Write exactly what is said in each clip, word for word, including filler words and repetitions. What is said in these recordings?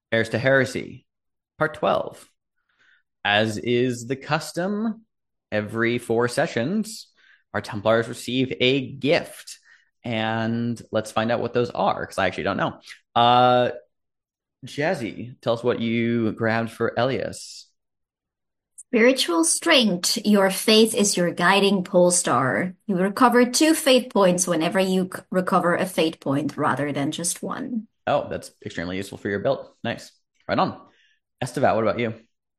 Heirs to Heresy, Part twelve. As is the custom, every four sessions, our Templars receive a gift. And let's find out what those are, because I actually don't know. Uh, Jazzy, tell us what you grabbed for Elias. Spiritual strength. Your faith is your guiding pole star. You recover two fate points whenever you c- recover a fate point rather than just one. Oh, that's extremely useful for your build. Nice. Right on. Estevat, what about you?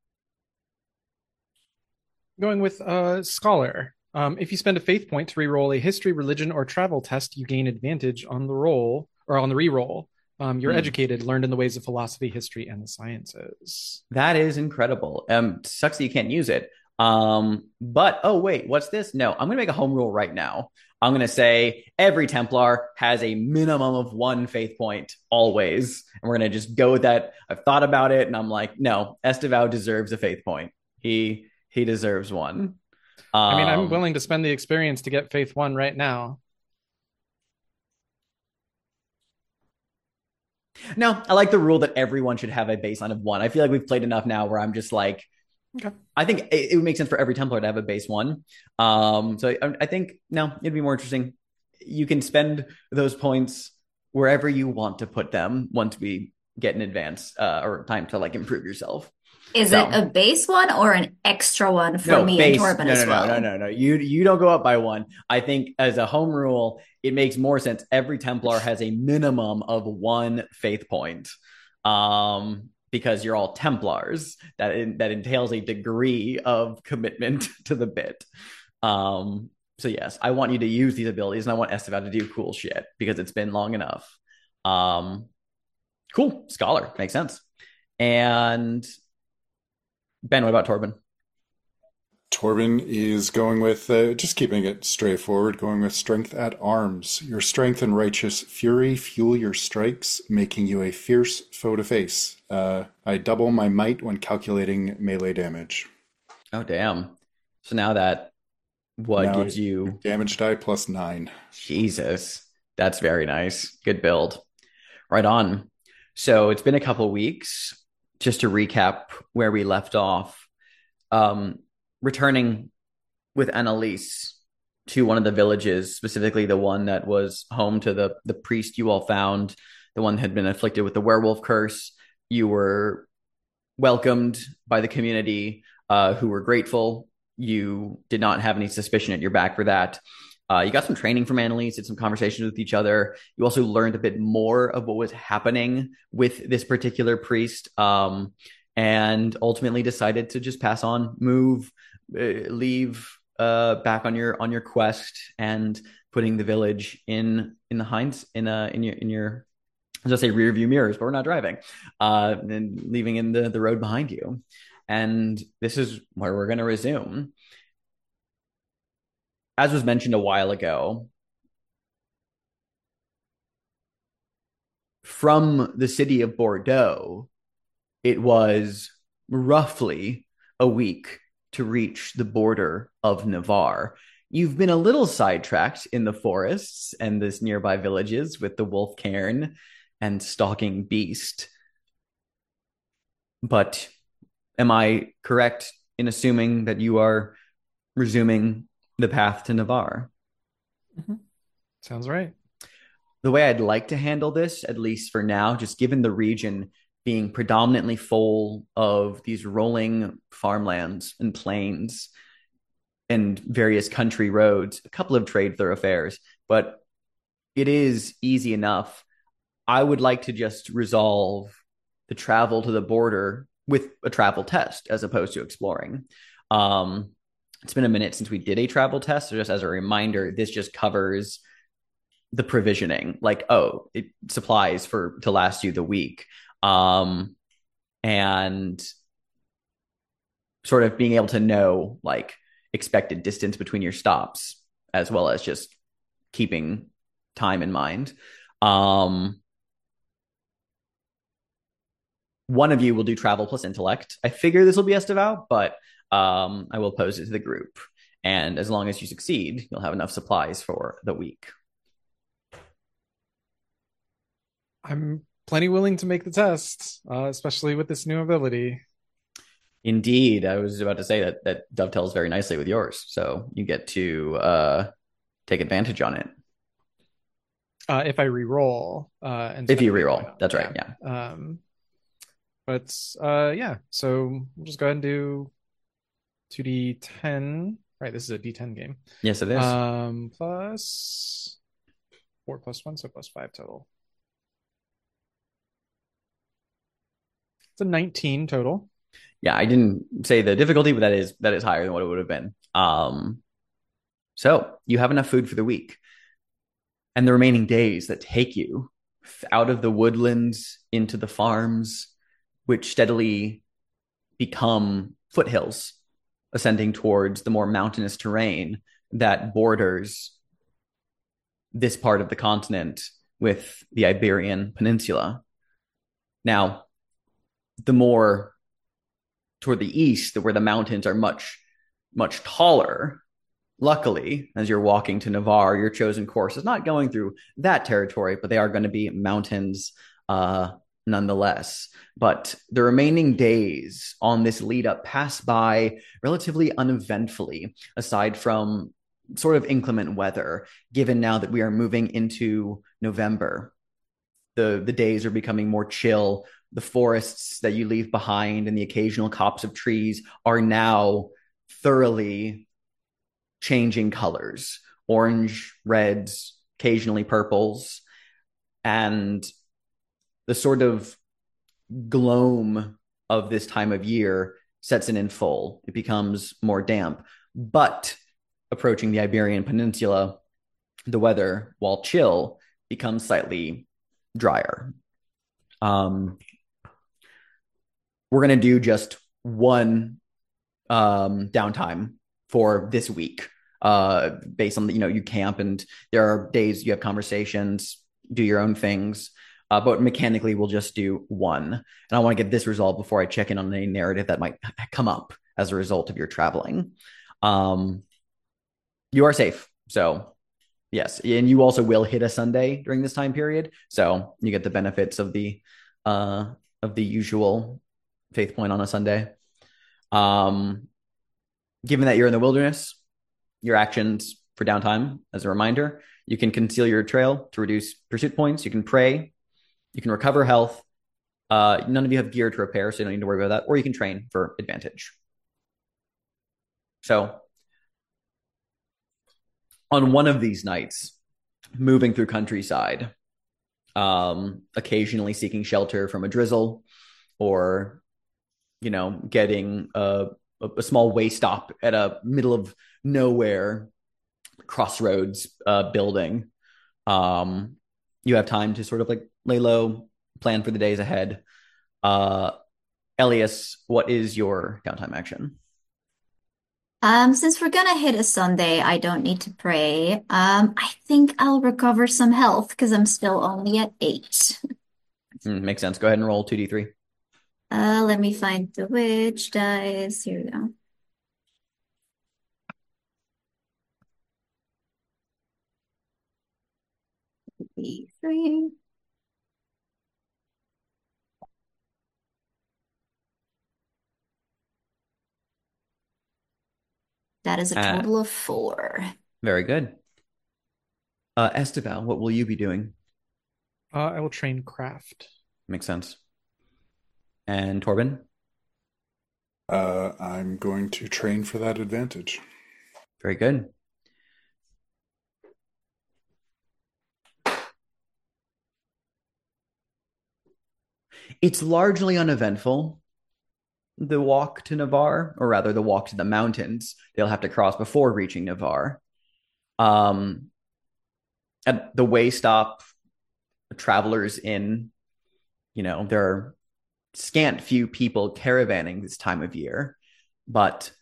Going with uh, Scholar. Um, if you spend a faith point to reroll a history, religion, or travel test, you gain advantage on the roll or on the reroll. Um, you're Hmm. educated, learned in the ways of philosophy, history, and the sciences. That is incredible. Um, sucks that you can't use it. Um, but oh wait, what's this? No, I'm gonna make a home rule right now. I'm gonna say every Templar has a minimum of one faith point always, and we're gonna just go with that. I've thought about it, and I'm like, no, Estevao deserves a faith point. He he deserves one. I mean, I'm Um, willing to spend the experience to get faith one right now. no, I like the rule that everyone should have a baseline of one. I feel like we've played enough now where I'm just like, Okay. I think it, it would make sense for every Templar to have a base one. Um, so I, I think no, it'd be more interesting. You can spend those points wherever you want to put them once we get in advance uh, or time to like improve yourself. Is it So a base one or an extra one for no me and base, Torben no, as no, no, no, well? no, no. You you don't go up by one. I think as a home rule, it makes more sense. Every Templar has a minimum of one faith point. Um, because you're all Templars. That that entails a degree of commitment to the bit. Um, so yes, I want you to use these abilities, and I want Estevan to do cool shit because it's been long enough. Um, cool, Scholar makes sense. And Ben, what about Torben? Torben is going with, uh, just keeping it straightforward, going with strength at arms. Your strength and righteous fury fuel your strikes, making you a fierce foe to face. Uh, I double my might when calculating melee damage. Oh damn! So now that what Now, gives you damage die plus nine. Jesus? That's very nice. Good build. Right on. So it's been a couple weeks. Just to recap where we left off, um, returning with Annalise to one of the villages, specifically the one that was home to the the priest you all found, the one that had been afflicted with the werewolf curse. You were welcomed by the community, uh, who were grateful. You did not have any suspicion at your back for that. Uh, you got some training from Annalise, did some conversations with each other. You also learned a bit more of what was happening with this particular priest, um, and ultimately decided to just pass on, move, uh, leave uh, back on your on your quest, and putting the village in in the hinds in uh in your in your I was gonna say rear view mirrors, but we're not driving, uh, and leaving in the the road behind you. And this is where we're going to resume. As was mentioned a while ago, from the city of Bordeaux, it was roughly a week to reach the border of Navarre. You've been a little sidetracked in the forests and this nearby villages with the wolf cairn and stalking beast. But am I correct in assuming that you are resuming the path to Navarre? Mhm. Sounds right. The way I'd like to handle this, at least for now, just given the region being predominantly full of these rolling farmlands and plains and various country roads, a couple of trade thoroughfares, but it is easy enough. I would like to just resolve the travel to the border with a travel test as opposed to exploring. Um, it's been a minute since we did a travel test. So just as a reminder, this just covers the provisioning, like, oh, it supplies for to last you the week. Um, and sort of being able to know like expected distance between your stops, as well as just keeping time in mind. Um, one of you will do travel plus intellect. I figure this will be Esteval, but um, I will pose it to the group. And as long as you succeed, you'll have enough supplies for the week. I'm plenty willing to make the test, uh, especially with this new ability. Indeed, I was about to say that that dovetails very nicely with yours. So you get to uh, take advantage on it. Uh, if I re-roll, uh, and If you spend a fate reroll, point on it. that's right. Yeah. Um, but uh, yeah, so we'll just go ahead and do two d ten. Right, this is a d ten game. Yes, it is. Um, plus four plus one, so plus five total. It's a nineteen total. Yeah, I didn't say the difficulty, but that is that is higher than what it would have been. Um, so you have enough food for the week, and the remaining days that take you out of the woodlands into the farms, which steadily become foothills, ascending towards the more mountainous terrain that borders this part of the continent with the Iberian Peninsula. Now, the more toward the east, where the mountains are much, much taller, luckily, as you're walking to Navarre, your chosen course is not going through that territory, but they are going to be mountains uh, nonetheless. But the remaining days on this lead up pass by relatively uneventfully, aside from sort of inclement weather, given now that we are moving into November. The, the days are becoming more chill. The forests that you leave behind and the occasional copse of trees are now thoroughly changing colors, orange, reds, occasionally purples, and the sort of gloam of this time of year sets in in full. It becomes more damp, but approaching the Iberian Peninsula, the weather, while chill, becomes slightly drier. Um, we're going to do just one um, downtime for this week, uh, based on the, you know, you camp and there are days you have conversations, do your own things. Uh, but mechanically, we'll just do one. And I want to get this resolved before I check in on any narrative that might come up as a result of your traveling. Um, you are safe. So, yes. And you also will hit a Sunday during this time period. So you get the benefits of the uh, of the usual faith point on a Sunday. Um, given that you're in the wilderness, your actions for downtime, as a reminder, you can conceal your trail to reduce pursuit points. You can pray. You can recover health. Uh, none of you have gear to repair, so you don't need to worry about that. Or you can train for advantage. So, on one of these nights, moving through countryside, um, occasionally seeking shelter from a drizzle, or, you know, getting a, a small way stop at a middle of nowhere crossroads uh, building. Um, you have time to sort of like lay low, plan for the days ahead. Uh, Elias, what is your downtime action? Um, since we're gonna hit a Sunday, I don't need to pray. Um, I think I'll recover some health because I'm still only at eight. Mm, makes sense. Go ahead and roll two d three. Uh, let me find the witch dice. Here we go. Three. That is a Uh, total of four. Very good. Uh, Esteval, what will you be doing? Uh, I will train craft. Makes sense. And Torben? Uh, I'm going to train for that advantage. Very good. It's largely uneventful, the walk to Navarre, or rather the walk to the mountains they'll have to cross before reaching Navarre. Um, at the way stop, travelers in, you know, there are scant few people caravanning this time of year, but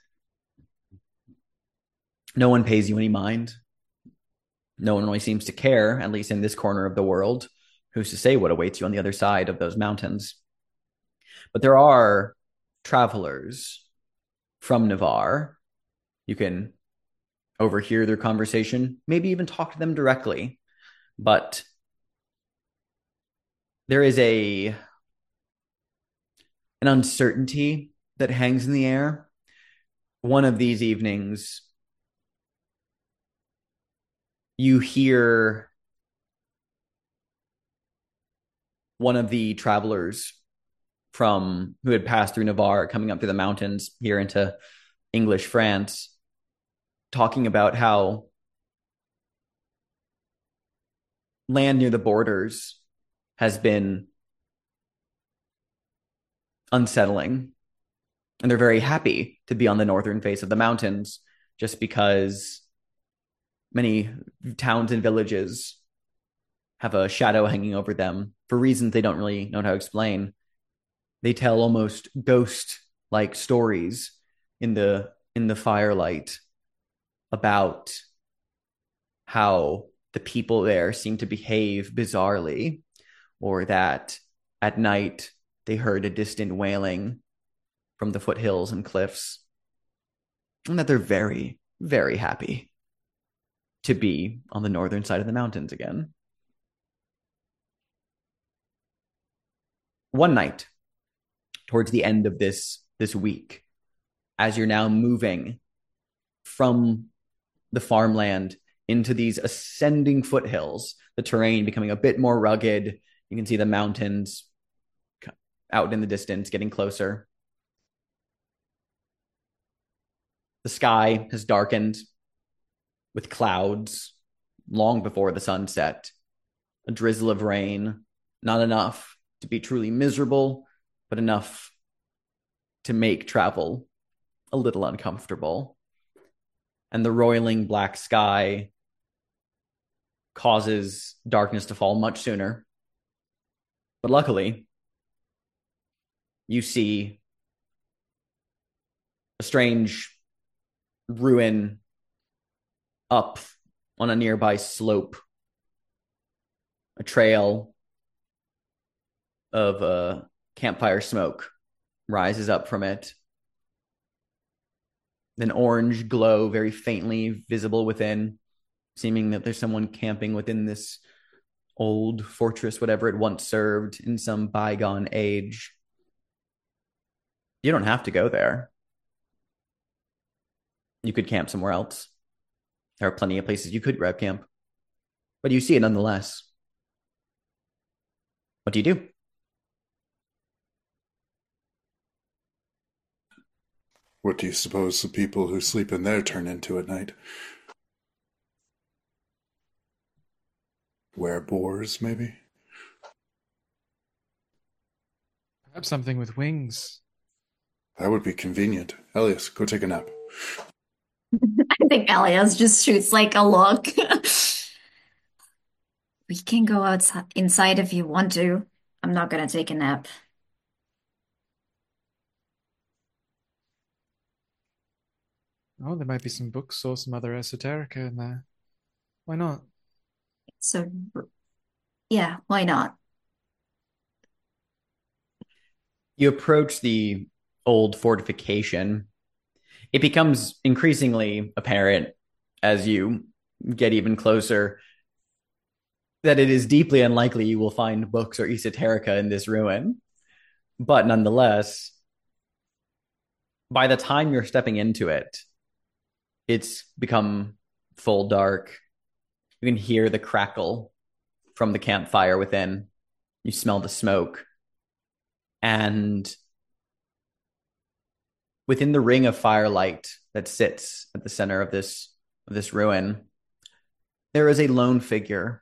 no one pays you any mind. No one really seems to care, at least in this corner of the world. Who's to say what awaits you on the other side of those mountains? But there are travelers from Navarre. You can overhear their conversation, maybe even talk to them directly. But there is a an uncertainty that hangs in the air. One of these evenings, you hear one of the travelers from who had passed through Navarre coming up through the mountains here into English France talking about how land near the borders has been unsettling, and they're very happy to be on the northern face of the mountains just because many towns and villages have a shadow hanging over them for reasons they don't really know how to explain. They tell almost ghost-like stories in the in the firelight about how the people there seem to behave bizarrely, or that at night they heard a distant wailing from the foothills and cliffs, and that they're very, very happy to be on the northern side of the mountains again. One night, towards the end of this this week, as you're now moving from the farmland into these ascending foothills, the terrain becoming a bit more rugged. You can see the mountains out in the distance, getting closer. The sky has darkened with clouds long before the sun set. A drizzle of rain, not enough to be truly miserable, but enough to make travel a little uncomfortable. And the roiling black sky causes darkness to fall much sooner. But luckily, you see a strange ruin up on a nearby slope. A trail of uh, campfire smoke rises up from it. An orange glow very faintly visible within, seeming that there's someone camping within this old fortress, whatever it once served in some bygone age. You don't have to go there. You could camp somewhere else. There are plenty of places you could grab camp, but you see it nonetheless. What do you do? What do you suppose the people who sleep in there turn into at night? Were boars, maybe? Perhaps something with wings. That would be convenient. Elias, go take a nap. I think Elias just shoots like a look. We can go outside inside if you want to. I'm not gonna take a nap. Oh, there might be some books or some other esoterica in there. Why not? So, yeah, why not? You approach the old fortification. It becomes increasingly apparent as you get even closer that it is deeply unlikely you will find books or esoterica in this ruin. But nonetheless, by the time you're stepping into it, it's become full dark. You can hear the crackle from the campfire within. You smell the smoke. And within the ring of firelight that sits at the center of this, of this ruin, there is a lone figure,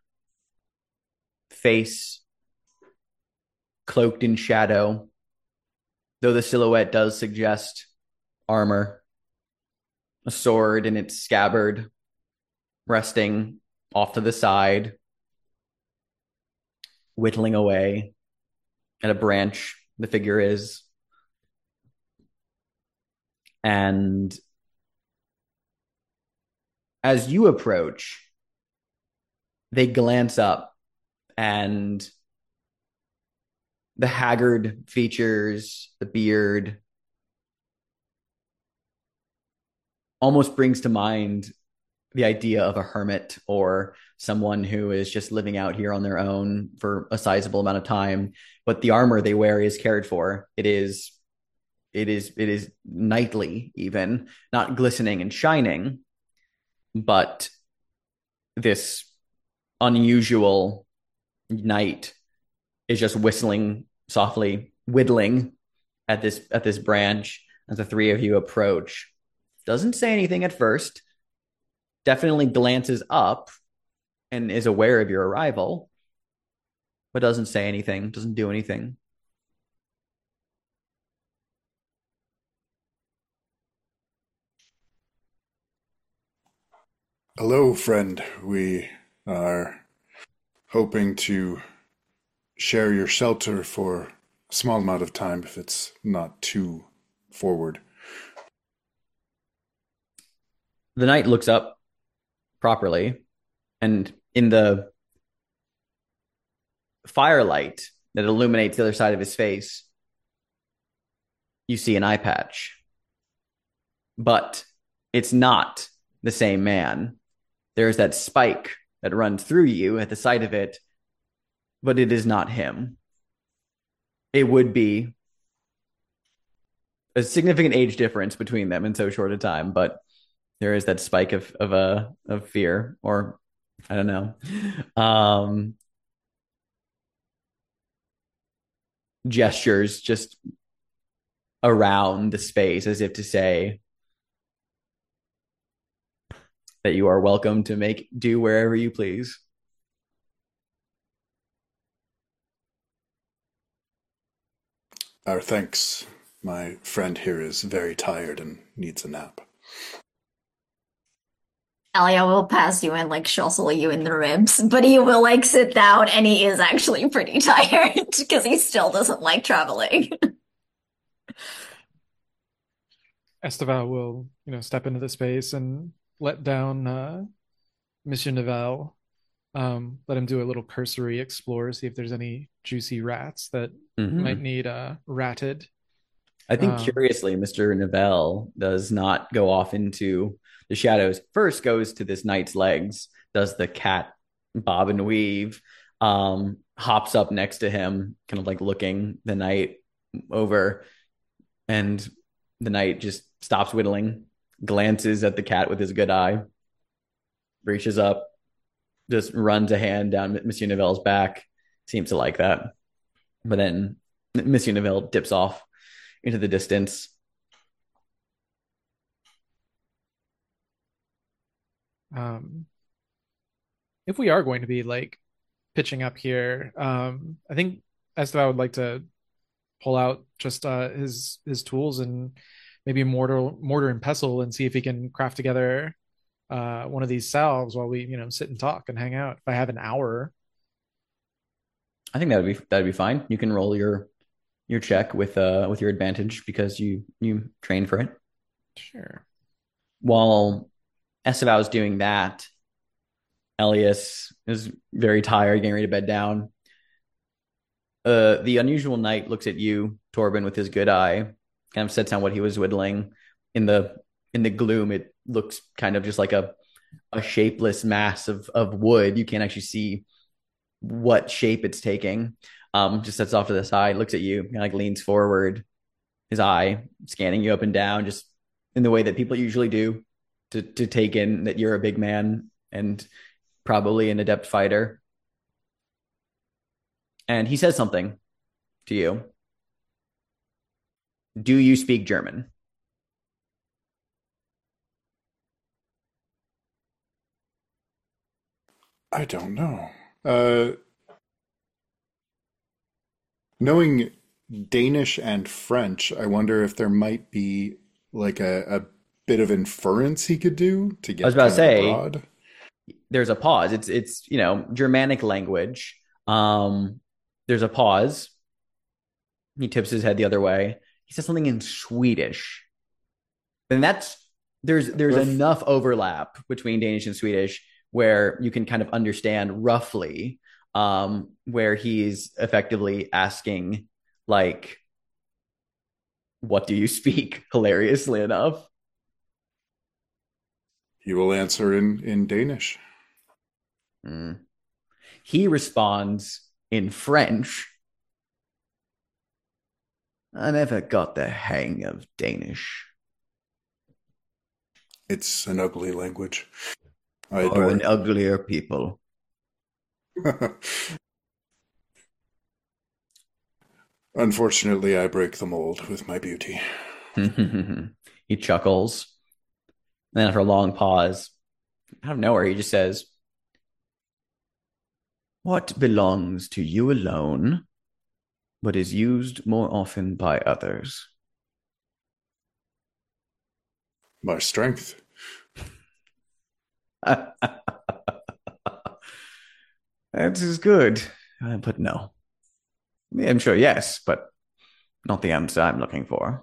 face cloaked in shadow, though the silhouette does suggest armor, a sword in its scabbard resting off to the side, whittling away at a branch the figure is. And as you approach, they glance up, and the haggard features, the beard, almost brings to mind the idea of a hermit or someone who is just living out here on their own for a sizable amount of time. But the armor they wear is cared for. It is, it is, it is knightly, even not glistening and shining, but this unusual knight is just whistling softly, whittling at this at this branch as the three of you approach. Doesn't say anything at first. Definitely glances up and is aware of your arrival, but doesn't say anything, doesn't do anything. Hello, friend. We are hoping to share your shelter for a small amount of time if it's not too forward. The knight looks up properly, and in the firelight that illuminates the other side of his face, you see an eye patch. But it's not the same man. There's that spike that runs through you at the sight of it, but it is not him. It would be a significant age difference between them in so short a time, but there is that spike of of a uh, of fear, or I don't know, um, gestures just around the space as if to say that you are welcome to make do wherever you please. Our thanks. My friend here is very tired and needs a nap. Alia will pass you and like jostle you in the ribs, but he will like sit down and he is actually pretty tired because he still doesn't like traveling. Esteval will, you know, step into the space and let down uh, Monsieur Neville. Um, let him do a little cursory explore, see if there's any juicy rats that mm-hmm. might need uh, ratted. I think um, curiously, Mister Neville does not go off into the shadows. First goes to this knight's legs, does the cat bob and weave, um, hops up next to him, kind of like looking the knight over, and the knight just stops whittling, glances at the cat with his good eye, reaches up, just runs a hand down Monsieur Neville's back. Seems to like that. But then Monsieur Neville dips off into the distance. Um, if we are going to be like pitching up here, um, I think Esteval would like to pull out just uh, his his tools and maybe mortar mortar and pestle and see if he can craft together uh, one of these salves while we, you know, sit and talk and hang out. If I have an hour, I think that would be that'd be fine. You can roll your your check with uh with your advantage because you you train for it. Sure. While Esteval is doing that, Elias is very tired, getting ready to bed down. Uh, the unusual knight looks at you, Torben, with his good eye, kind of sets down what he was whittling. In the in the gloom, it looks kind of just like a a shapeless mass of of wood. You can't actually see what shape it's taking. Um, just sets off to the side, looks at you, and like leans forward, his eye scanning you up and down, just in the way that people usually do, to to take in that you're a big man and probably an adept fighter. And he says something to you. Do you speak German? I don't know. Uh, knowing Danish and French, I wonder if there might be like a, a bit of inference he could do to get. I was about to say, abroad. There's a pause. It's it's you know Germanic language. Um, there's a pause. He tips his head the other way. He says something in Swedish. And that's there's there's Oof. enough overlap between Danish and Swedish where you can kind of understand roughly um, where he's effectively asking, like, what do you speak? Hilariously enough. He will answer in, in Danish. Mm. He responds in French. I never got the hang of Danish. It's an ugly language. I Or adore an it. uglier people. Unfortunately, I break the mold with my beauty. He chuckles. Then after a long pause, out of nowhere, he just says, what belongs to you alone, but is used more often by others? My strength. That is good, uh, but no. I'm sure yes, but not the answer I'm looking for.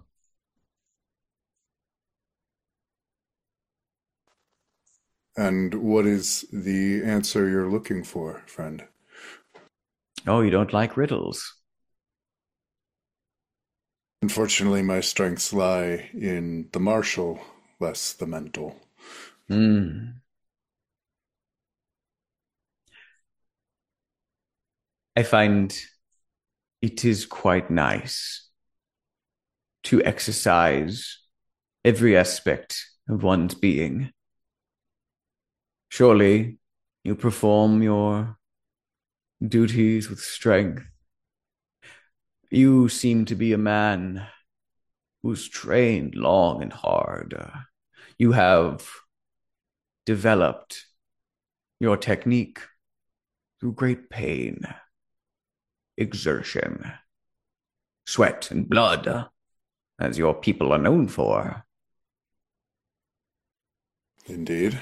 And what is the answer you're looking for, friend? Oh, you don't like riddles? Unfortunately, my strengths lie in the martial, less the mental. Hmm. I find it is quite nice to exercise every aspect of one's being. Surely you perform your duties with strength. You seem to be a man who's trained long and hard. Uh, you have developed your technique through great pain, exertion, sweat, and blood, uh, as your people are known for. Indeed.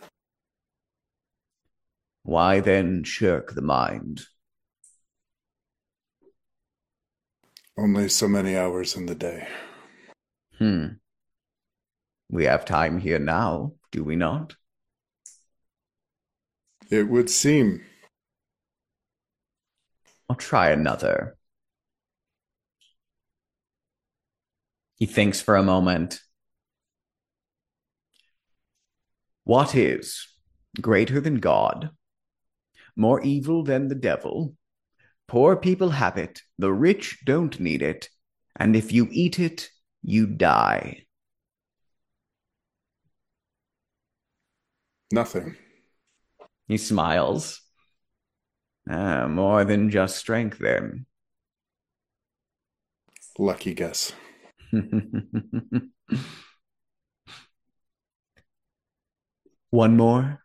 Why then shirk the mind? Only so many hours in the day. Hmm. We have time here now, do we not? It would seem. I'll try another. He thinks for a moment. What is greater than God, more evil than the devil? Poor people have it, the rich don't need it, and if you eat it, you die. Nothing. He smiles. Ah, more than just strength, then. Lucky guess. One more?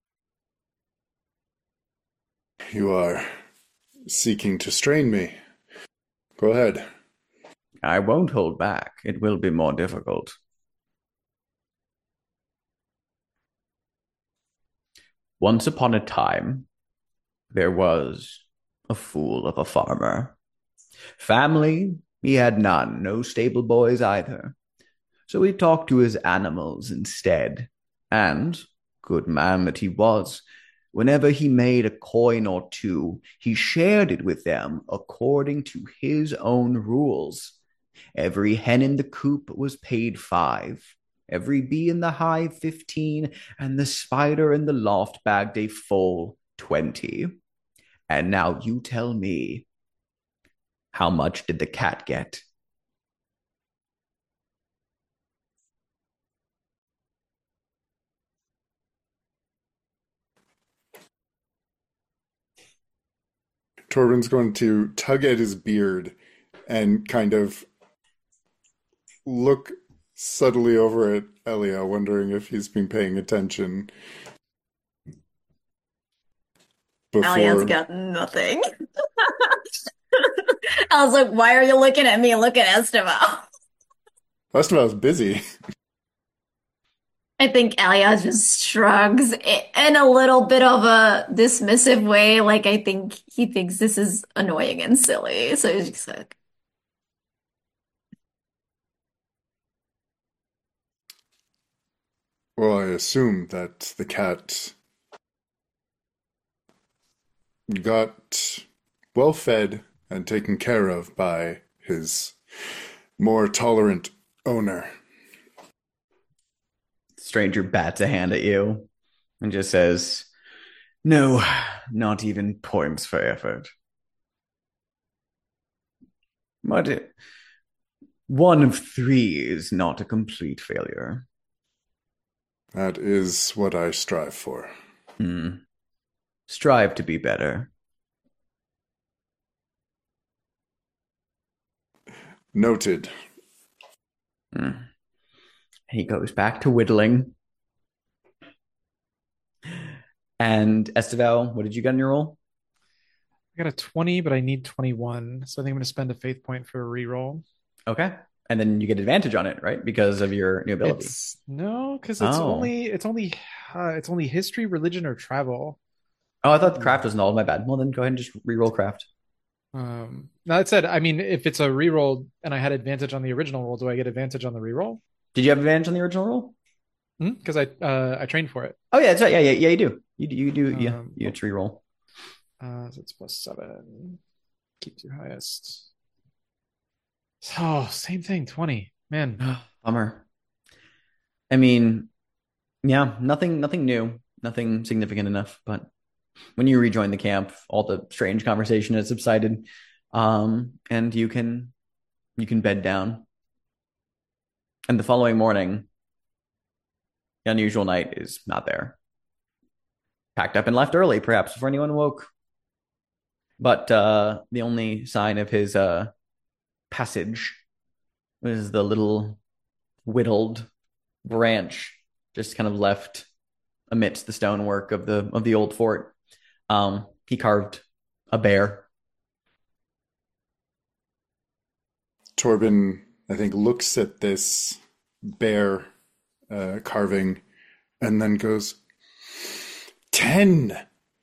You are seeking to strain me. Go ahead. I won't hold back. It will be more difficult. Once upon a time, there was a fool of a farmer. Family, he had none, no stable boys either. So he talked to his animals instead. And, good man that he was, whenever he made a coin or two, he shared it with them according to his own rules. Every hen in the coop was paid five, every bee in the hive fifteen, and the spider in the loft bagged a full twenty. And now you tell me, how much did the cat get? Torben's going to tug at his beard and kind of look subtly over at Elia, wondering if he's been paying attention. Before... Elia's got nothing. I was like, why are you looking at me? Look at Esteban. Esteban's busy. I think Elia just shrugs in a little bit of a dismissive way. Like, I think he thinks this is annoying and silly. So he's just like, Well, I assume that the cat got well fed and taken care of by his more tolerant owner. stranger bats a hand at you and just says, "No, not even points for effort. But it, one of three is not a complete failure." That is what I strive for. Hmm. Strive to be better. Noted. Hmm. He goes back to whittling. And Esteval, what did you get in your roll? I got a twenty, but I need twenty-one. So I think I'm going to spend a faith point for a reroll. Okay. And then you get advantage on it, right? Because of your new ability. It's no, because it's Oh. only it's only uh, it's only history, religion, or travel. Oh, I thought the craft was null. My bad. Well, then go ahead and just reroll craft. Um, now that said, I mean, if it's a reroll and I had advantage on the original roll, do I get advantage on the reroll? Did you have advantage on the original roll? Because I uh, I trained for it. Oh yeah, that's right. Yeah, yeah, yeah. You do. You do. You do. Yeah, Um, you get to reroll. Uh, so it's plus seven. Keeps your highest. Oh, same thing. Twenty. Man, Bummer. I mean, yeah, nothing, nothing new, nothing significant enough. But when you rejoin the camp, all the strange conversation has subsided, um, and you can you can bed down. And the following morning, the unusual night is not there. Packed up and left early, perhaps before anyone woke. But uh, the only sign of his uh, passage was the little whittled branch just kind of left amidst the stonework of the of the old fort. Um, he carved a bear. Torben, I think, looks at this bear uh, carving and then goes, ten.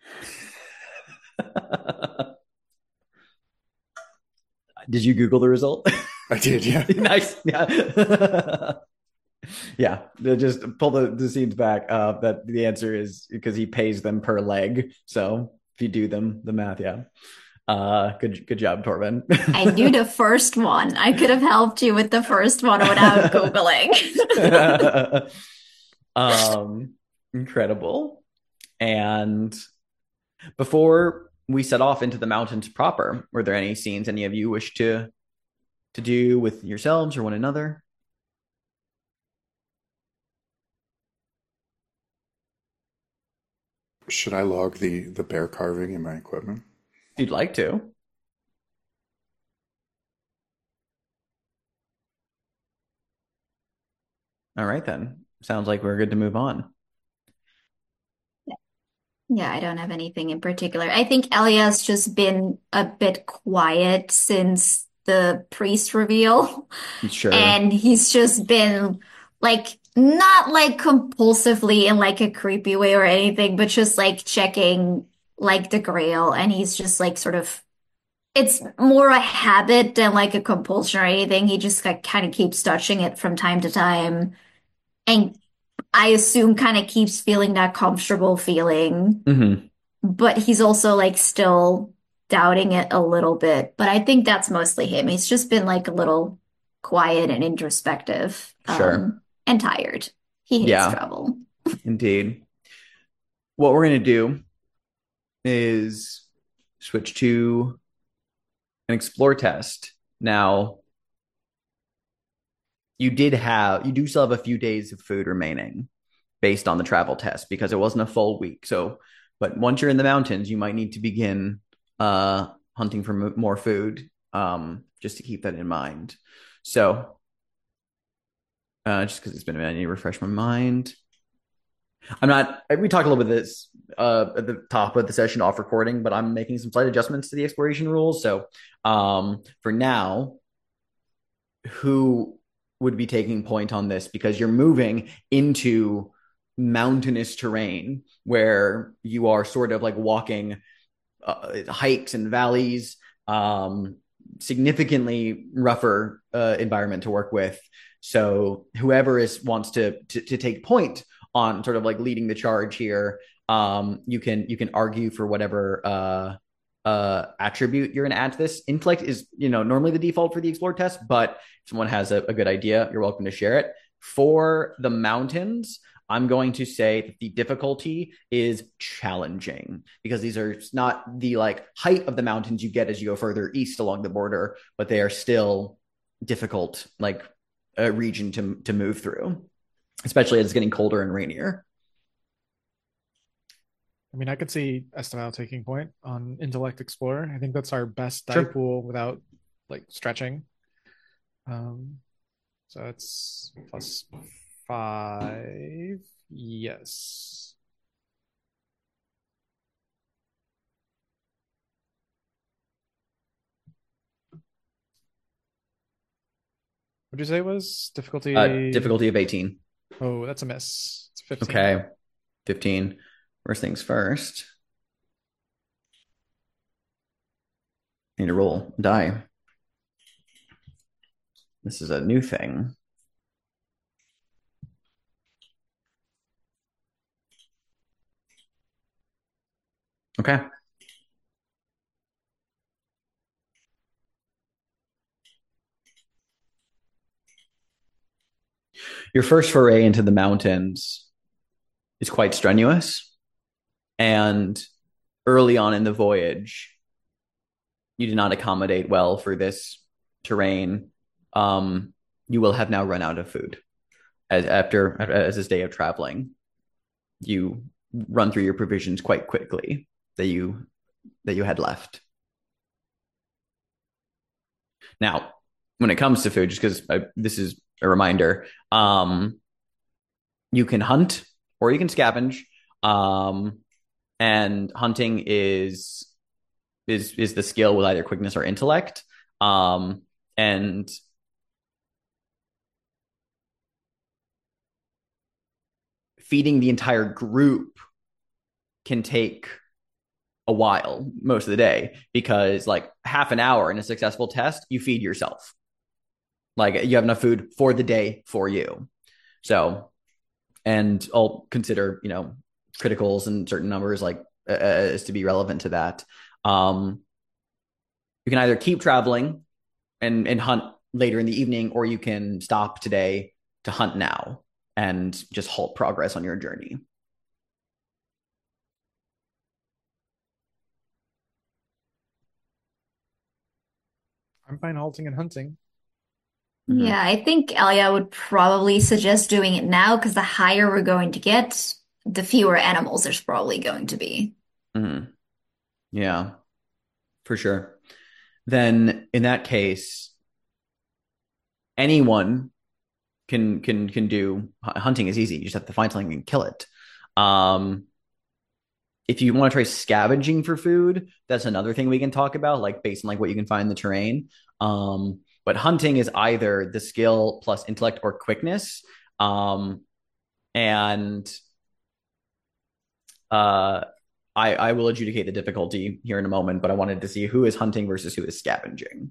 Did you Google the result? I did, yeah. Nice. Yeah. Yeah. Just pull the, the scenes back. Uh, that the answer is because he pays them per leg. So if you do them, the math, yeah. Uh, good, good job, Torben. I knew the first one. I could have helped you with the first one without Googling. um, incredible. And before we set off into the mountains proper, were there any scenes any of you wish to to do with yourselves or one another? Should I log the, the bear carving in my equipment? If you'd like to. All right, then. Sounds like we're good to move on. Yeah, I don't have anything in particular. I think Elia's just been a bit quiet since the priest reveal. Sure. And he's just been like, not like compulsively in like a creepy way or anything, but just like checking like the grail. And he's just like sort of, it's more a habit than like a compulsion or anything. He just like kind of keeps touching it from time to time. And I assume kind of keeps feeling that comfortable feeling. Mm-hmm. But he's also like still doubting it a little bit. But I think that's mostly him. He's just been like a little quiet and introspective. Sure. Um, and tired. He hates Yeah. trouble. Indeed. What we're going to do is switch to an explore test. Now, you did have, you do still have a few days of food remaining based on the travel test because it wasn't a full week. So, but once you're in the mountains, you might need to begin uh, hunting for mo- more food, um, just to keep that in mind. So, uh, just because it's been a minute, I need to refresh my mind. I'm not, we talked a little bit of this uh, at the top of the session off recording, but I'm making some slight adjustments to the exploration rules. So, um, for now, who would be taking point on this? Because you're moving into mountainous terrain where you are sort of like walking uh, hikes and valleys, um, significantly rougher uh, environment to work with. So whoever is wants to, to to take point on sort of like leading the charge here, um, you can you can argue for whatever uh, uh, attribute you're going to add to this. Intellect is, you know, normally the default for the explore test, but if someone has a, a good idea, you're welcome to share it. For the mountains, I'm going to say that the difficulty is challenging, because these are not the like height of the mountains you get as you go further east along the border, but they are still difficult, like a region to to move through, especially as it's getting colder and rainier. I mean, I could see Esteval taking point on Intellect Explorer. I think that's our best die Sure. pool without like stretching. Um, so it's plus five. Yes. What'd you say it was difficulty? Uh, difficulty of eighteen. Oh, that's a miss. It's fifteen. Okay, fifteen. First things first. Need to roll die. This is a new thing. Okay. Your first foray into the mountains is quite strenuous. And early on in the voyage, you did not accommodate well for this terrain. Um, you will have now run out of food as after as this day of traveling. You run through your provisions quite quickly that you that you had left. Now, when it comes to food, just because this is a reminder, um, you can hunt or you can scavenge, um, and hunting is is is the skill with either quickness or intellect, um, and feeding the entire group can take a while most of the day, because like half an hour in a successful test, you feed yourself. Like you have enough food for the day for you. So, and I'll consider, you know, criticals and certain numbers like uh, as to be relevant to that. Um, you can either keep traveling and, and hunt later in the evening, or you can stop today to hunt now and just halt progress on your journey. I'm fine halting and hunting. Mhm. Yeah, I think Elia would probably suggest doing it now because the higher we're going to get, the fewer animals there's probably going to be. Mhm. Yeah, for sure. Then in that case, anyone can can can do hunting is easy. You just have to find something and kill it. Um, if you want to try scavenging for food, that's another thing we can talk about, like based on like what you can find in the terrain. Um, but hunting is either the skill plus intellect or quickness. Um, and uh, I I will adjudicate the difficulty here in a moment, but I wanted to see who is hunting versus who is scavenging.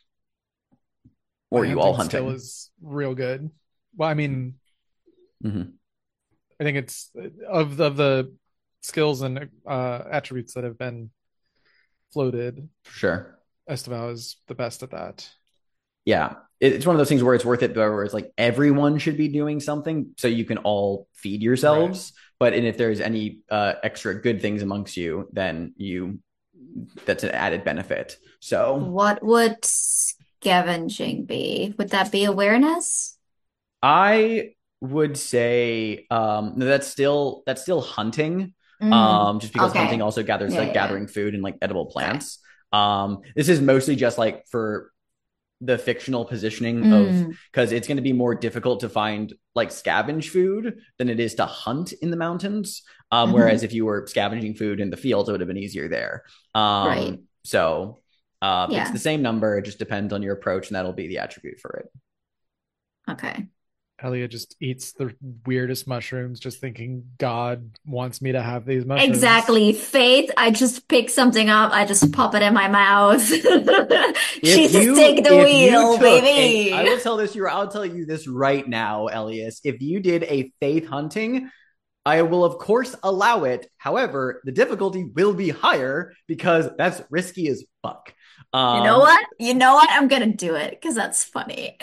Or My you all hunting skill hunting. is real good. Well, I mean, Mhm. I think it's of the, of the skills and uh, attributes that have been floated, For sure. Esteval is the best at that. Yeah, it- it's one of those things where it's worth it, though, where it's like everyone should be doing something so you can all feed yourselves. But and if there's any uh, extra good things amongst you, then you that's an added benefit. So What would scavenging be? Would that be awareness? I would say um, no, that's still that's still hunting. Mm, Um, just because okay. hunting also gathers Yeah, like yeah, gathering food and like edible plants. Um, this is mostly just like for the fictional positioning of, Mm, because it's going to be more difficult to find like scavenge food than it is to hunt in the mountains. Um, mhm. whereas if you were scavenging food in the fields, it would have been easier there. Um, Right. so uh, it's Yeah. the same number. It just depends on your approach, and that'll be the attribute for it. Okay. Elia just eats the weirdest mushrooms, just thinking God wants me to have these mushrooms. Exactly. Faith, I just pick something up, I just pop it in my mouth. Jesus, you take the if wheel, you took a- baby. I will tell this you. I'll tell you this right now, Elias. If you did a faith hunting, I will of course allow it. However, the difficulty will be higher because that's risky as fuck. Um, You know what? You know what? I'm gonna do it because that's funny.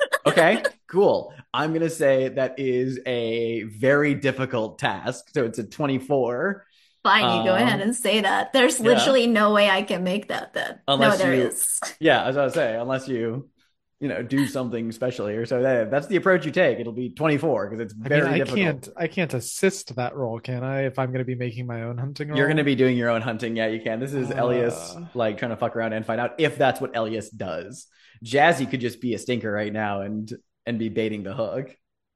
Okay, cool. I'm gonna say that is a very difficult task. So it's a twenty-four. Fine, you go ahead Um, and say that. There's yeah, literally no way I can make that then. No, unless there you, is. yeah, as I was saying, unless you, you know, do something specially or so. That that's the approach you take. It'll be twenty-four because it's I mean, very I difficult. can't I can't assist that role, can I? If I'm going to be making my own hunting You're gonna roll. be doing your own hunting. Yeah, you can. This is Elias Uh, like trying to fuck around and find out if that's what Elias does. Jazzy could just be a stinker right now and and be baiting the hook.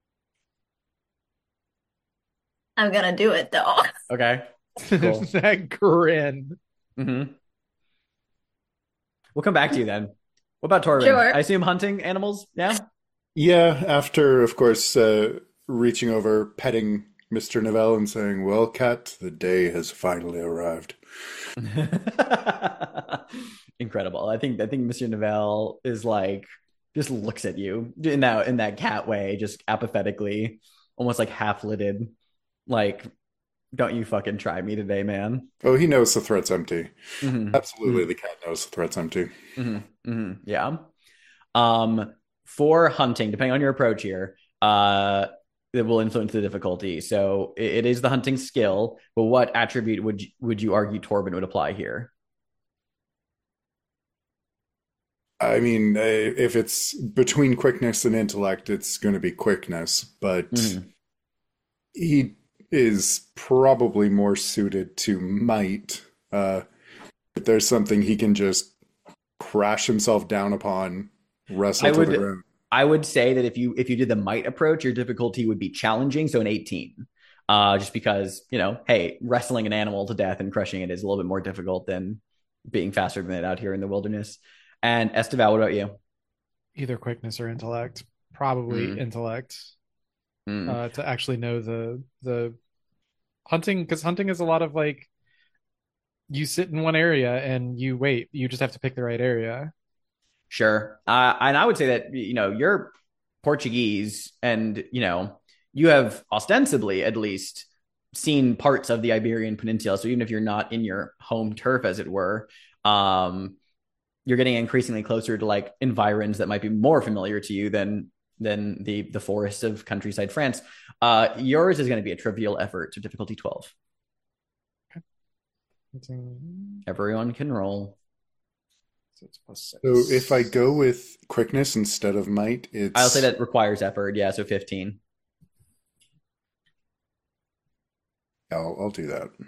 I'm gonna do it though. Okay, cool. that grin. Mm-hmm. We'll come back to you then. What about Torben? I Sure. assume hunting animals. Yeah. Yeah, after, of course, uh, reaching over, petting mister Novell and saying, "Well, cat, the day has finally arrived." Incredible. I think I think Monsieur Novell is like just looks at you in that in that cat way, just apathetically, almost like half lidded. Like, don't you fucking try me today, man. Oh, he knows the threat's empty. Mm-hmm. Absolutely, the cat knows the threat's empty. Mm-hmm. Mm-hmm. Yeah. Um, for hunting, depending on your approach here, uh, it will influence the difficulty. So it, it is the hunting skill, but what attribute would you, would you argue Torben would apply here? I mean, uh, if it's between quickness and intellect, it's going to be quickness, but Mm-hmm. he is probably more suited to might. Uh, if there's something he can just crash himself down upon, I wrestle to the would ground. I would say that if you if you did the might approach, your difficulty would be challenging, so an eighteen. Uh, just because, you know, hey, wrestling an animal to death and crushing it is a little bit more difficult than being faster than it out here in the wilderness. And Esteval, what about you? Either quickness or intellect. Probably Mm, intellect. mm. Uh, to actually know the the hunting, because hunting is a lot of like you sit in one area and you wait. You just have to pick the right area. Sure. Uh, and I would say that, you know, you're Portuguese and, you know, you have ostensibly at least seen parts of the Iberian Peninsula. So even if you're not in your home turf, as it were, um, you're getting increasingly closer to like environs that might be more familiar to you than than the the forests of countryside France. Uh, yours is going to be a trivial effort to difficulty twelve. Hunting, Everyone can roll. so it's plus So if I six. go with quickness instead of might, I'll say it's that requires effort. Yeah, so fifteen. I'll, I'll do that.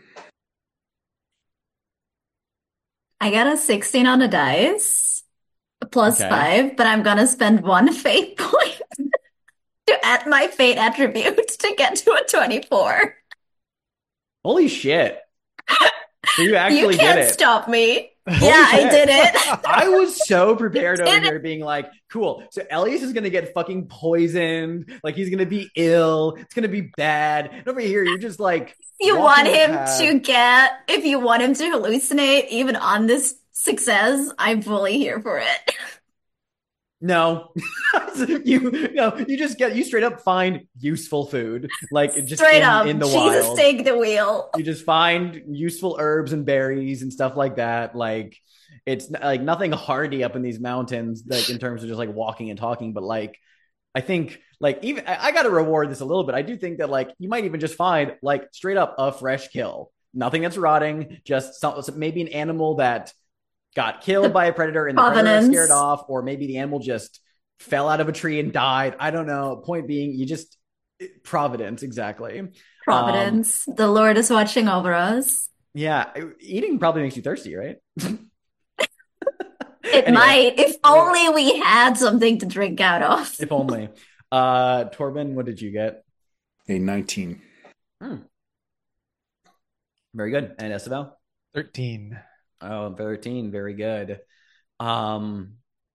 I got a sixteen on the dice, plus Okay. five, but I'm gonna spend one fate point to add my fate attribute to get to a twenty-four. Holy shit. So you You actually did can't it. stop me. Holy Yeah, I shit. did it. I was so prepared over Did it. here being like, cool. So Elias is going to get fucking poisoned. Like he's going to be ill. It's going to be bad. And over here, you're just like You want walking the him path. to get, if you want him to hallucinate, even on this success, I'm fully here for it. No, you no, you just get you straight up find useful food, like just Straight in up, in the Jesus wild. take the wheel. You just find useful herbs and berries and stuff like that. Like it's like nothing hardy up in these mountains, like in terms of just like walking and talking. But like I think like even I, I got to reward this a little bit. I do think that like you might even just find like straight up a fresh kill, nothing that's rotting, just some, maybe an animal that got killed The by a predator and the predator is scared provenance. off, or maybe the animal just fell out of a tree and died. I don't know. Point being, you just providence exactly. Um, Providence. The Lord is watching over us. yeah, eating probably makes you thirsty, right? It Anyway, might, if only we had something to drink out of. if only. Uh, Torben, what did you get? A nineteen. Hmm, very good. And Isabel? thirteen. Oh, thirteen. Very good. Um,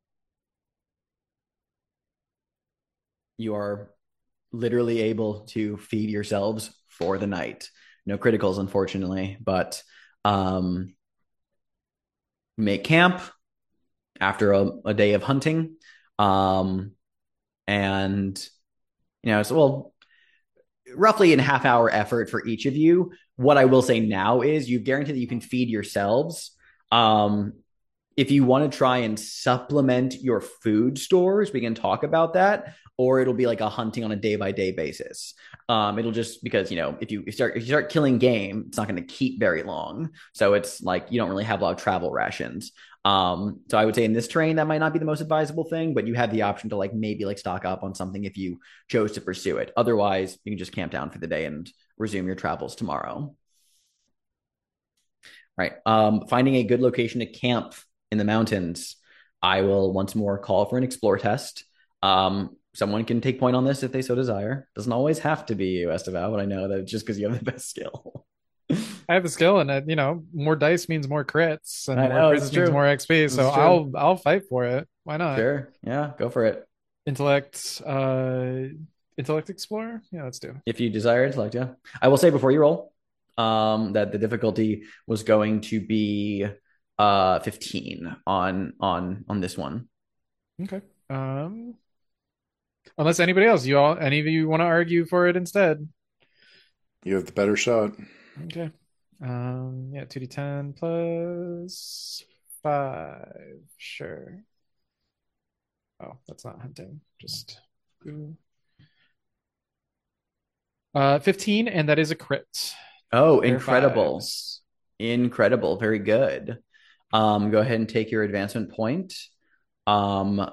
you are literally able to feed yourselves for the night. No criticals, unfortunately, but um, make camp after a, a day of hunting. Um, and, you know, so, well, roughly in a half hour effort for each of you. What I will say now is you've guaranteed that you can feed yourselves. Um, if you want to try and supplement your food stores, we can talk about that. Or it'll be like a hunting on a day by day basis. Um, it'll just because you know if you start if you start killing game, it's not going to keep very long. So it's like you don't really have a lot of travel rations. Um, so I would say in this terrain that might not be the most advisable thing, but you have the option to like maybe like stock up on something if you chose to pursue it. Otherwise, you can just camp down for the day and resume your travels tomorrow. Right. Um, finding a good location to camp in the mountains. I will once more call for an explore test. Um, someone can take point on this if they so desire. Doesn't always have to be you, Esteval, but I know that just because you have the best skill. I have the skill, and uh, you know, more dice means more crits, and I more know, crits it's means true. more X P. So It's true. I'll I'll fight for it. Why not? Sure. Yeah, go for it. Intellect, uh, intellect explorer. Yeah, let's do. If you desire intellect, yeah. I will say before you roll, um, that the difficulty was going to be uh fifteen on on on this one. Okay. Um, unless anybody else, you all, any of you want to argue for it instead? You have the better shot. Okay. Um, yeah, two d ten plus five. Sure. Oh, that's not hunting. Just ooh. Uh, fifteen, and that is a crit. Oh, They're incredible. fives. Incredible. Very good. Um, go ahead and take your advancement point. Um,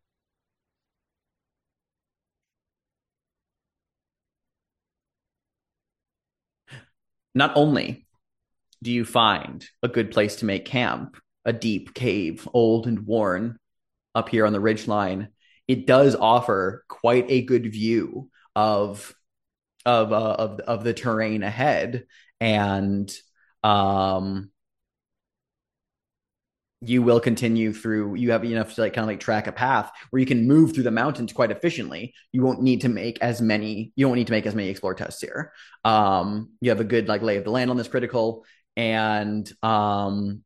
not only do you find a good place to make camp, a deep cave, old and worn, up here on the ridgeline, it does offer quite a good view of of uh, of of the terrain ahead, and um, you will continue through. You have enough to like kind of like track a path where you can move through the mountains quite efficiently. You won't need to make as many. You won't need to make as many explore tests here. Um, you have a good like lay of the land on this critical, and um,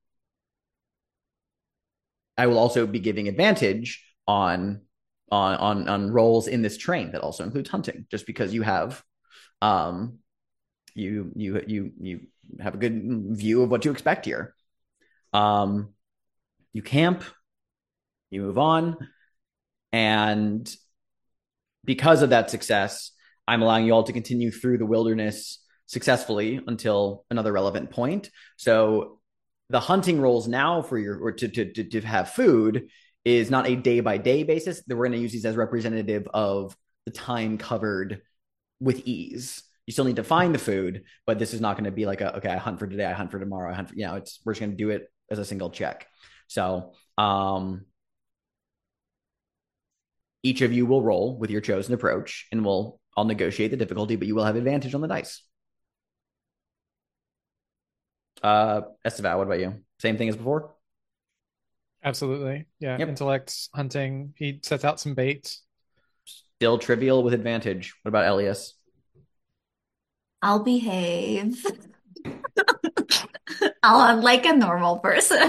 I will also be giving advantage on on on on roles in this train that also includes hunting, just because you have um you you you you have a good view of what to expect here. Um, you camp, you move on, and because of that success, I'm allowing you all to continue through the wilderness successfully until another relevant point. So the hunting roles now for your or to to to, to have food is not a day by day basis. We're going to use these as representative of the time covered with ease. You still need to find the food, but this is not going to be like a okay, I hunt for today, I hunt for tomorrow, I hunt for, you know, it's we're just going to do it as a single check. So um, each of you will roll with your chosen approach, and we'll I'll negotiate the difficulty, but you will have advantage on the dice. Uh, Esteval, what about you? Same thing as before? Absolutely. Yeah. Yep. Intellect, hunting. He sets out some bait. Still trivial with advantage. What about Elias? I'll behave. I'll hunt like a normal person,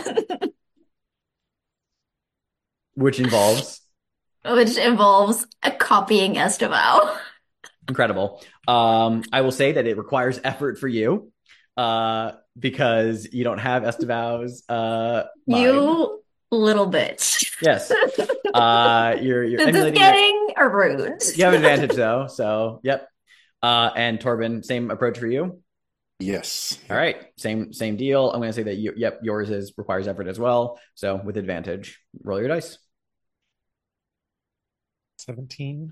Which involves which involves a copying Esteval. incredible. Um, I will say that it requires effort for you, uh, because you don't have Esteval's uh mind. You little bitch. Yes. Uh, you're you're This is emulating it. getting rude. You have advantage though, so yep. Uh, and Torben, same approach for you. Yes. All right, same same deal. I'm going to say that you, yep, yours is requires effort as well. So with advantage, roll your dice. seventeen.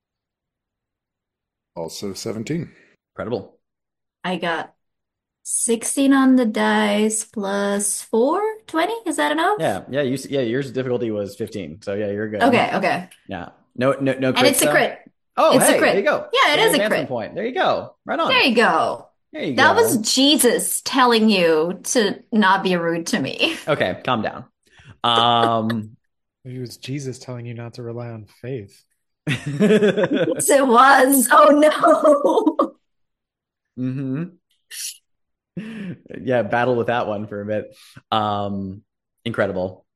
Also seventeen. Incredible. I got sixteen on the dice plus four, twenty. Is that enough? Yeah, yeah. You yeah, yours difficulty was fifteen. So yeah, you're good. Okay, okay. Yeah. No no no. And it's a though? crit. Oh, It's a hey, crit. there you go. Yeah, it Same is a advancement crit. point. There you go. Right on. There you go. There you That go. was Jesus telling you to not be rude to me. Okay, calm down. Um Maybe it was Jesus telling you not to rely on faith. Yes, it was. Oh no. hmm Yeah, battle with that one for a bit. Um, incredible.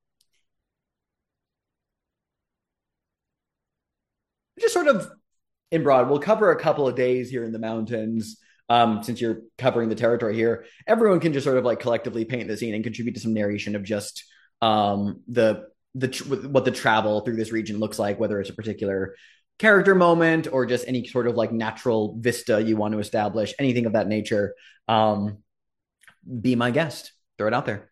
Just sort of in broad, we'll cover a couple of days here in the mountains. Um, since you're covering the territory here, everyone can just sort of like collectively paint the scene and contribute to some narration of just um, the the what the travel through this region looks like, whether it's a particular character moment or just any sort of like natural vista you want to establish, anything of that nature. Um, be my guest. Throw it out there.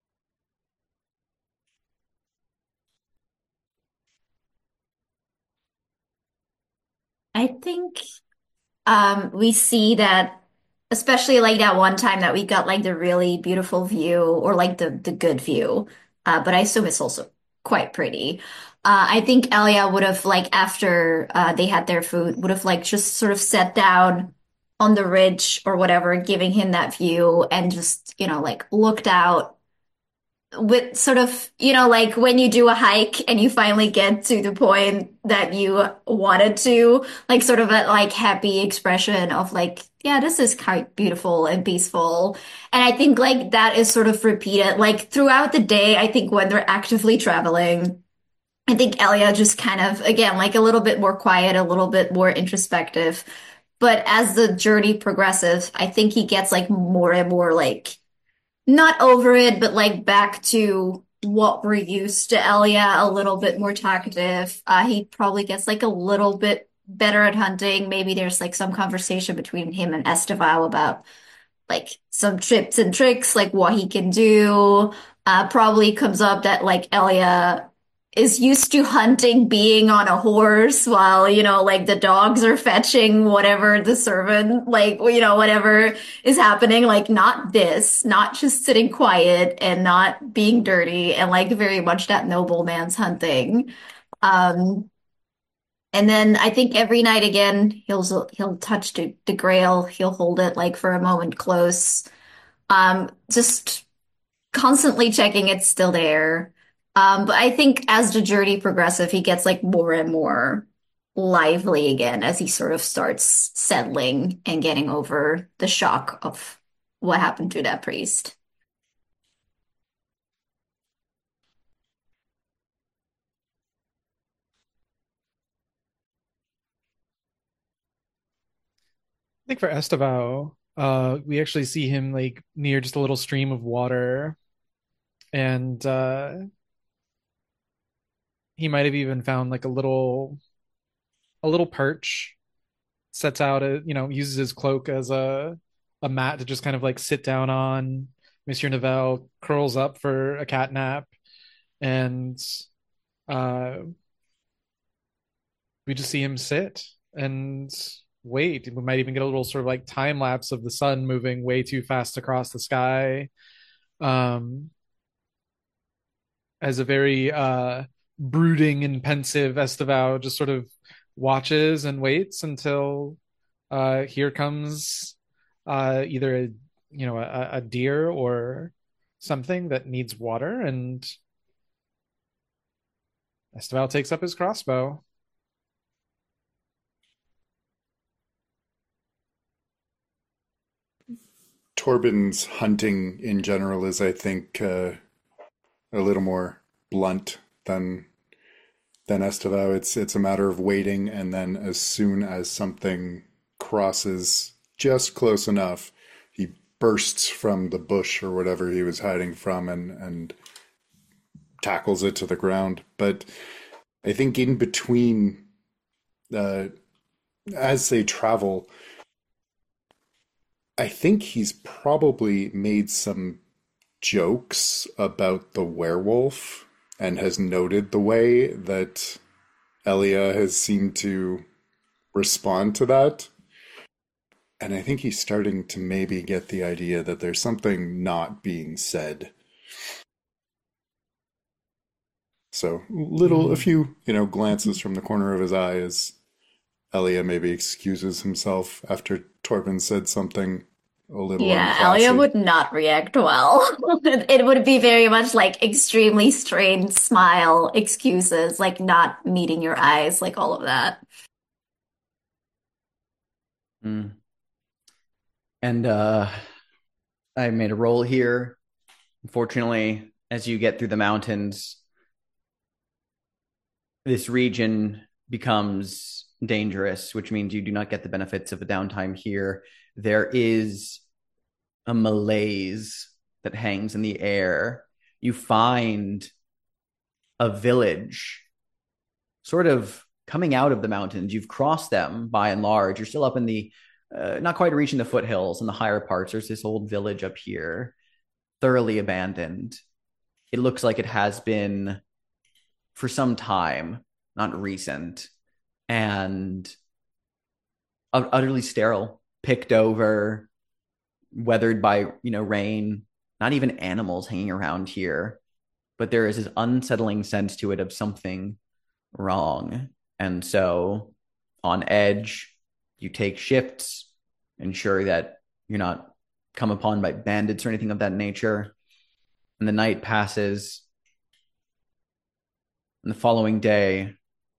I think um we see that, especially like that one time that we got like the really beautiful view, or like the the good view, uh but I assume it's also quite pretty. uh I think Elia would have, like, after uh they had their food, would have like just sort of sat down on the ridge or whatever, giving him that view, and just, you know, like looked out with sort of, you know, like when you do a hike and you finally get to the point that you wanted to, like sort of a like happy expression of like, yeah, this is quite beautiful and peaceful. And I think like that is sort of repeated like throughout the day. I think when they're actively traveling, I think Elia just kind of, again, like a little bit more quiet, a little bit more introspective. But as the journey progresses, I think he gets like more and more like, not over it, but like back to what we're used to Elia, a little bit more talkative. Uh, he probably gets like a little bit better at hunting. Maybe there's like some conversation between him and Esteval about like some tips and tricks, like what he can do. Uh, probably comes up that like Elia is used to hunting being on a horse while, you know, like the dogs are fetching whatever the servant, like, you know, whatever is happening, like not this, not just sitting quiet and not being dirty, and like very much that nobleman's hunting. Um, and then I think every night again, he'll he'll touch the, the grail. He'll hold it like for a moment close. Um, just constantly checking it's still there. Um, but I think as the journey progresses, he gets like more and more lively again as he sort of starts settling and getting over the shock of what happened to that priest. I think for Esteval, uh, we actually see him like near just a little stream of water, and uh, he might have even found like a little a little perch. Sets out a, you know, uses his cloak as a a mat to just kind of like sit down on. Monsieur Neville curls up for a cat nap, and uh, we just see him sit and wait. We might even get a little sort of like time lapse of the sun moving way too fast across the sky. Um, as a very uh, brooding and pensive Esteval just sort of watches and waits until uh, here comes uh, either a, you know, a, a deer or something that needs water, and Esteval takes up his crossbow. Torben's hunting in general is, I think, uh, a little more blunt than than Esteval. It's it's a matter of waiting, and then as soon as something crosses just close enough, he bursts from the bush or whatever he was hiding from, and and tackles it to the ground. But I think in between, uh, as they travel, I think he's probably made some jokes about the werewolf and has noted the way that Elia has seemed to respond to that. And I think he's starting to maybe get the idea that there's something not being said. So little, a Mm. few, you know, glances from the corner of his eye as Elia maybe excuses himself after Torben said something a little Yeah, Elia unclassy. would not react well. It would be very much like extremely strained smile, excuses, like not meeting your eyes, like all of that. Mm. And uh, I made a roll here. Unfortunately, as you get through the mountains, this region becomes dangerous, which means you do not get the benefits of a downtime here. There is a malaise that hangs in the air you find a village sort of coming out of the mountains. You've crossed them by and large. You're still up in the, uh, not quite reaching the foothills in the higher parts. There's this old village up here, thoroughly abandoned. It looks like it has been for some time, not recent, and utterly sterile, picked over, weathered by, you know, rain, not even animals hanging around here. But there is this unsettling sense to it of something wrong. And so on edge, you take shifts, ensure that you're not come upon by bandits or anything of that nature. And the night passes. And the following day,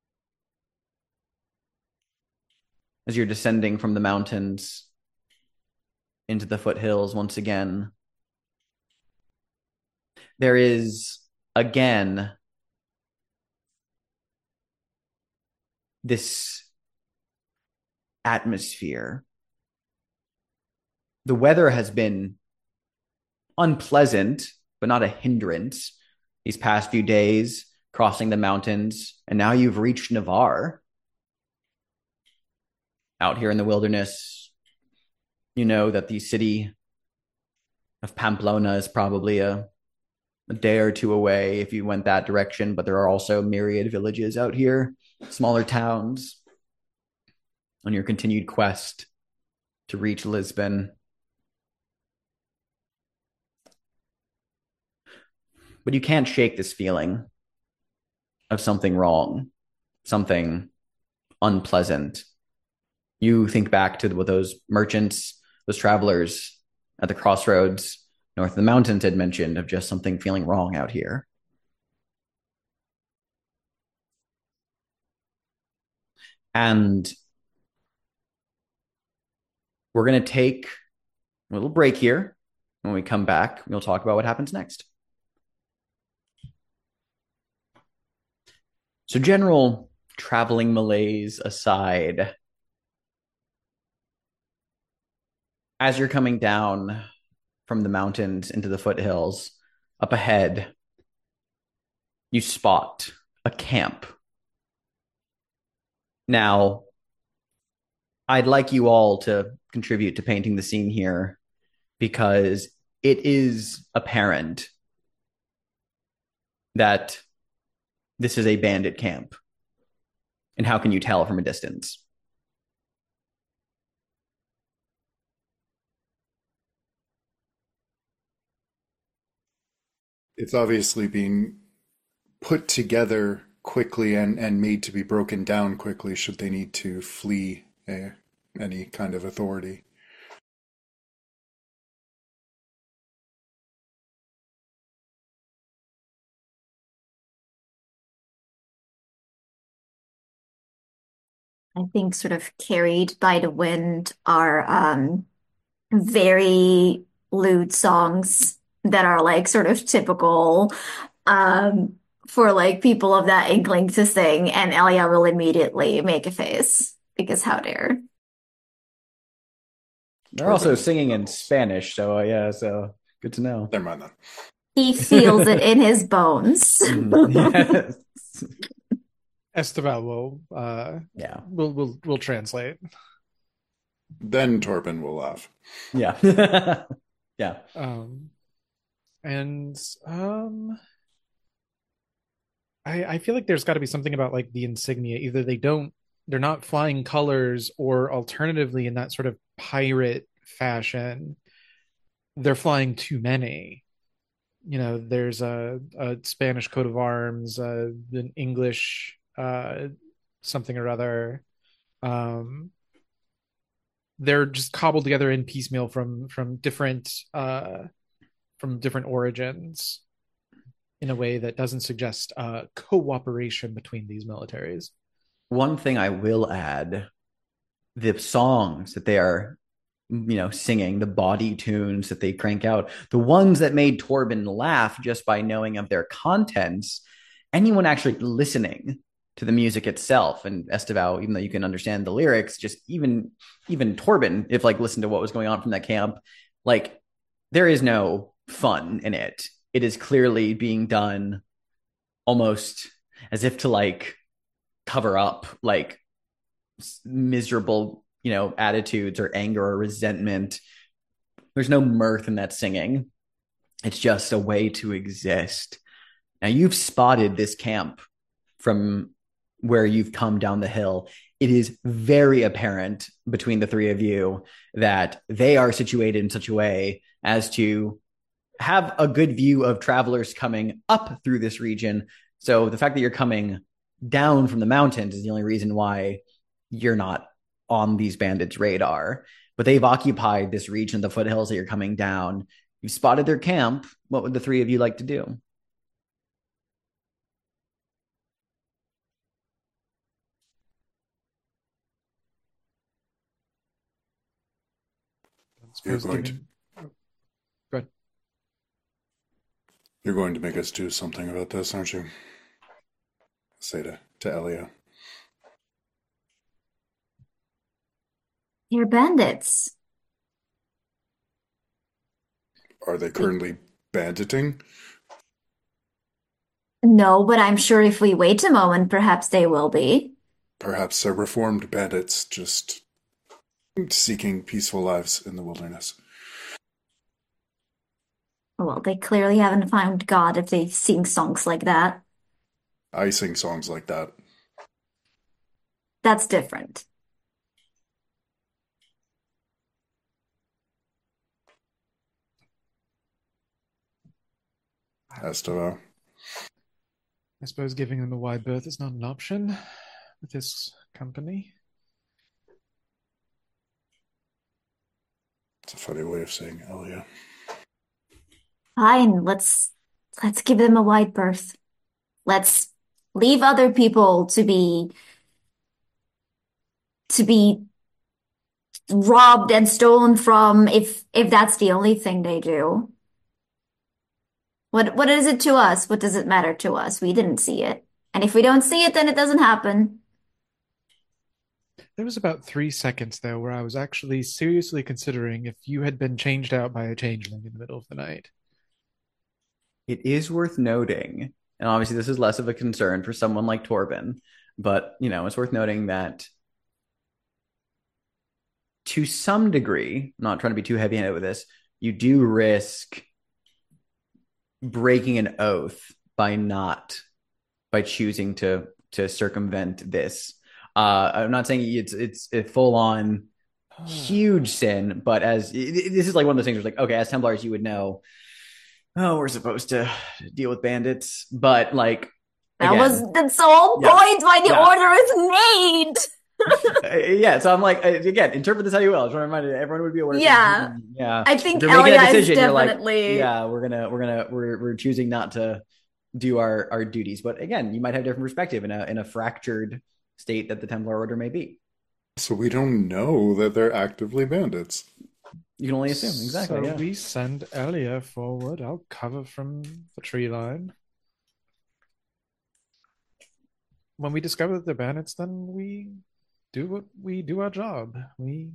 as you're descending from the mountains into the foothills once again, there is again this atmosphere. The weather has been unpleasant, but not a hindrance these past few days, crossing the mountains, and now you've reached Navarre. Out here in the wilderness, you know that the city of Pamplona is probably a, a day or two away if you went that direction, but there are also myriad villages out here, smaller towns, on your continued quest to reach Lisbon. But you can't shake this feeling of something wrong, something unpleasant. You think back to what those merchants, those travelers at the crossroads north of the mountains had mentioned of just something feeling wrong out here. And we're going to take a little break here. When we come back, we'll talk about what happens next. So general traveling malaise aside, as you're coming down from the mountains into the foothills, up ahead, you spot a camp. Now, I'd like you all to contribute to painting the scene here because it is apparent that this is a bandit camp. And how can you tell from a distance? It's obviously being put together quickly and, and made to be broken down quickly should they need to flee uh, any kind of authority. I think sort of carried by the wind are um, very lewd songs that are like sort of typical um, for like people of that inkling to sing, and Elia will immediately make a face because how dare. They're also singing in Spanish, so uh, yeah, so good to know. Never mind that. He feels it in his bones. Yes. Esteban will uh Yeah. will will will translate. Then Torben will laugh. Yeah. Yeah. Um and um I I feel like there's got to be something about like the insignia. Either they don't they're not flying colors, or alternatively in that sort of pirate fashion, they're flying too many. You know, there's a, a Spanish coat of arms, uh, an English uh, something or other. Um, they're just cobbled together in piecemeal from from different uh, from different origins in a way that doesn't suggest uh, cooperation between these militaries. One thing I will add, the songs that they are, you know, singing, the body tunes that they crank out, the ones that made Torben laugh just by knowing of their contents, anyone actually listening to the music itself, and Esteval, even though you can understand the lyrics, just even even Torben, if like listen to what was going on from that camp, like there is no fun in it. it is clearly being done almost as if to like cover up like miserable, you know, attitudes or anger or resentment. There's no mirth in that singing. It's just a way to exist. Now you've spotted this camp from where you've come down the hill. It is very apparent between the three of you that they are situated in such a way as to have a good view of travelers coming up through this region. So the fact that you're coming down from the mountains is the only reason why you're not on these bandits' radar. But they've occupied this region, the foothills that you're coming down. You've spotted their camp. What would the three of you like to do? You're going to, Oh, go ahead. you're going to make us do something about this, aren't you? Say to, to Elia. They're bandits. Are they currently banditing? No, but I'm sure if we wait a moment, perhaps they will be. Perhaps they're reformed bandits just seeking peaceful lives in the wilderness. Well, they clearly haven't found God if they sing songs like that. I sing songs like that. That's different. Estevo. I suppose giving them a wide berth is not an option with this company. It's a funny way of saying Elia. Fine, let's let's give them a wide berth. Let's leave other people to be to be robbed and stolen from if if that's the only thing they do. What what is it to us? What does it matter to us? We didn't see it. And if we don't see it, then it doesn't happen. There was about three seconds though where I was actually seriously considering if you had been changed out by a changeling in the middle of the night. It is worth noting, and obviously this is less of a concern for someone like Torben, but you know, it's worth noting that to some degree, I'm not trying to be too heavy-handed with this, you do risk breaking an oath by not by choosing to to circumvent this. Uh, I'm not saying it's it's a full-on huge sin, but as it, it, this is like one of those things where it's like, okay, as Templars, you would know, oh, we're supposed to deal with bandits, but like That again, was that's the whole yeah, point why the yeah. order is made. Uh, yeah, so I'm like, uh, again, interpret this how you will. I just want to remind you, everyone would be aware. Yeah. Yeah. I think If you're making a Elia is decision, you're like, definitely yeah, we're gonna, we're gonna, we're we're choosing not to do our our duties. But again, you might have different perspective in a in a fractured state that the Templar Order may be. So we don't know that they're actively bandits. You can only assume, exactly. So Yeah. we send Elia forward. I'll cover from the tree line. When we discover that they're bandits, then we do what we do our job. We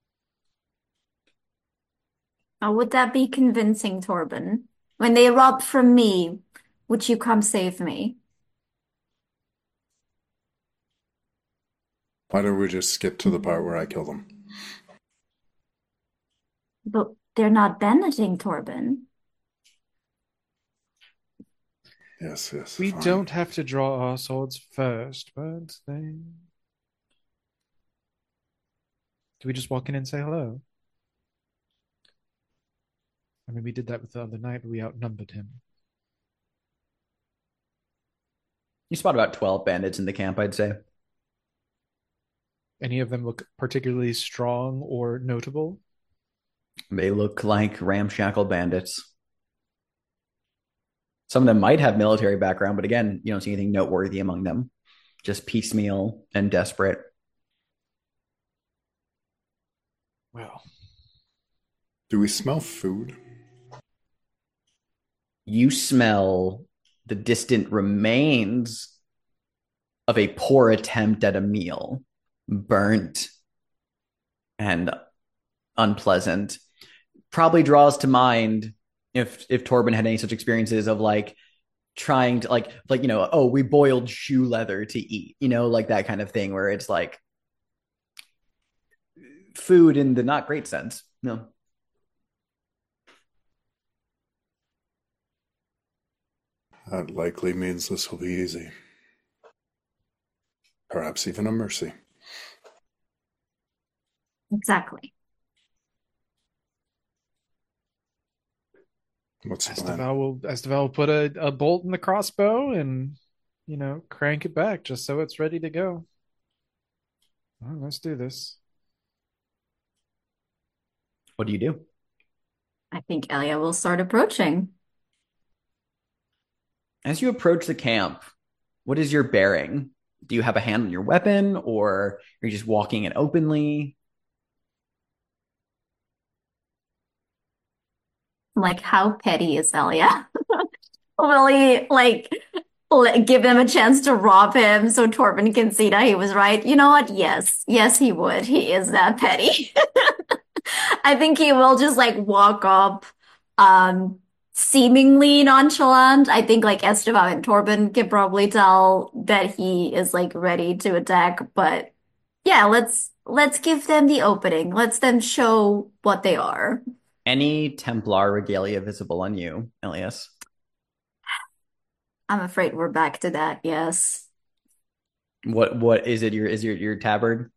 How would that be convincing, Torben? When they rob from me, would you come save me? Why don't we just skip to the part where I kill them? But they're not banditing, Torben. Yes, yes. we fine. don't have to draw our swords first, but they. Do we just walk in and say hello? I mean, we did that with the other night, but we outnumbered him. You spot about twelve bandits in the camp, I'd say. Any of them look particularly strong or notable? They look like ramshackle bandits. Some of them might have military background, but again, you don't see anything noteworthy among them. Just piecemeal and desperate. Well, Do we smell food? You smell the distant remains of a poor attempt at a meal, burnt and unpleasant. Probably draws to mind if if Torben had any such experiences of like trying to like like you know, oh, we boiled shoe leather to eat, you know, like that kind of thing where it's like food in the not great sense. No. That likely means this will be easy. Perhaps even a mercy. Exactly. What's the plan? Esteval will Esteval will put a, a bolt in the crossbow and, you know, crank it back just so it's ready to go. Well, let's do this. What do you do? I think Elia will start approaching. As you approach the camp, what is your bearing? Do you have a hand on your weapon, or are you just walking it openly? Like, how petty is Elia? Will he, like, l- give them a chance to rob him so Torben can see that he was right? You know what? Yes. Yes, he would. He is that petty. I think he will just, like, walk up, um, seemingly nonchalant. I think, like, Esteban and Torben can probably tell that he is, like, ready to attack. But yeah, let's let's give them the opening. Let's them show what they are. Any Templar regalia visible on you, Elias? I'm afraid we're back to that. Yes. What what is it? Your is your your tabard?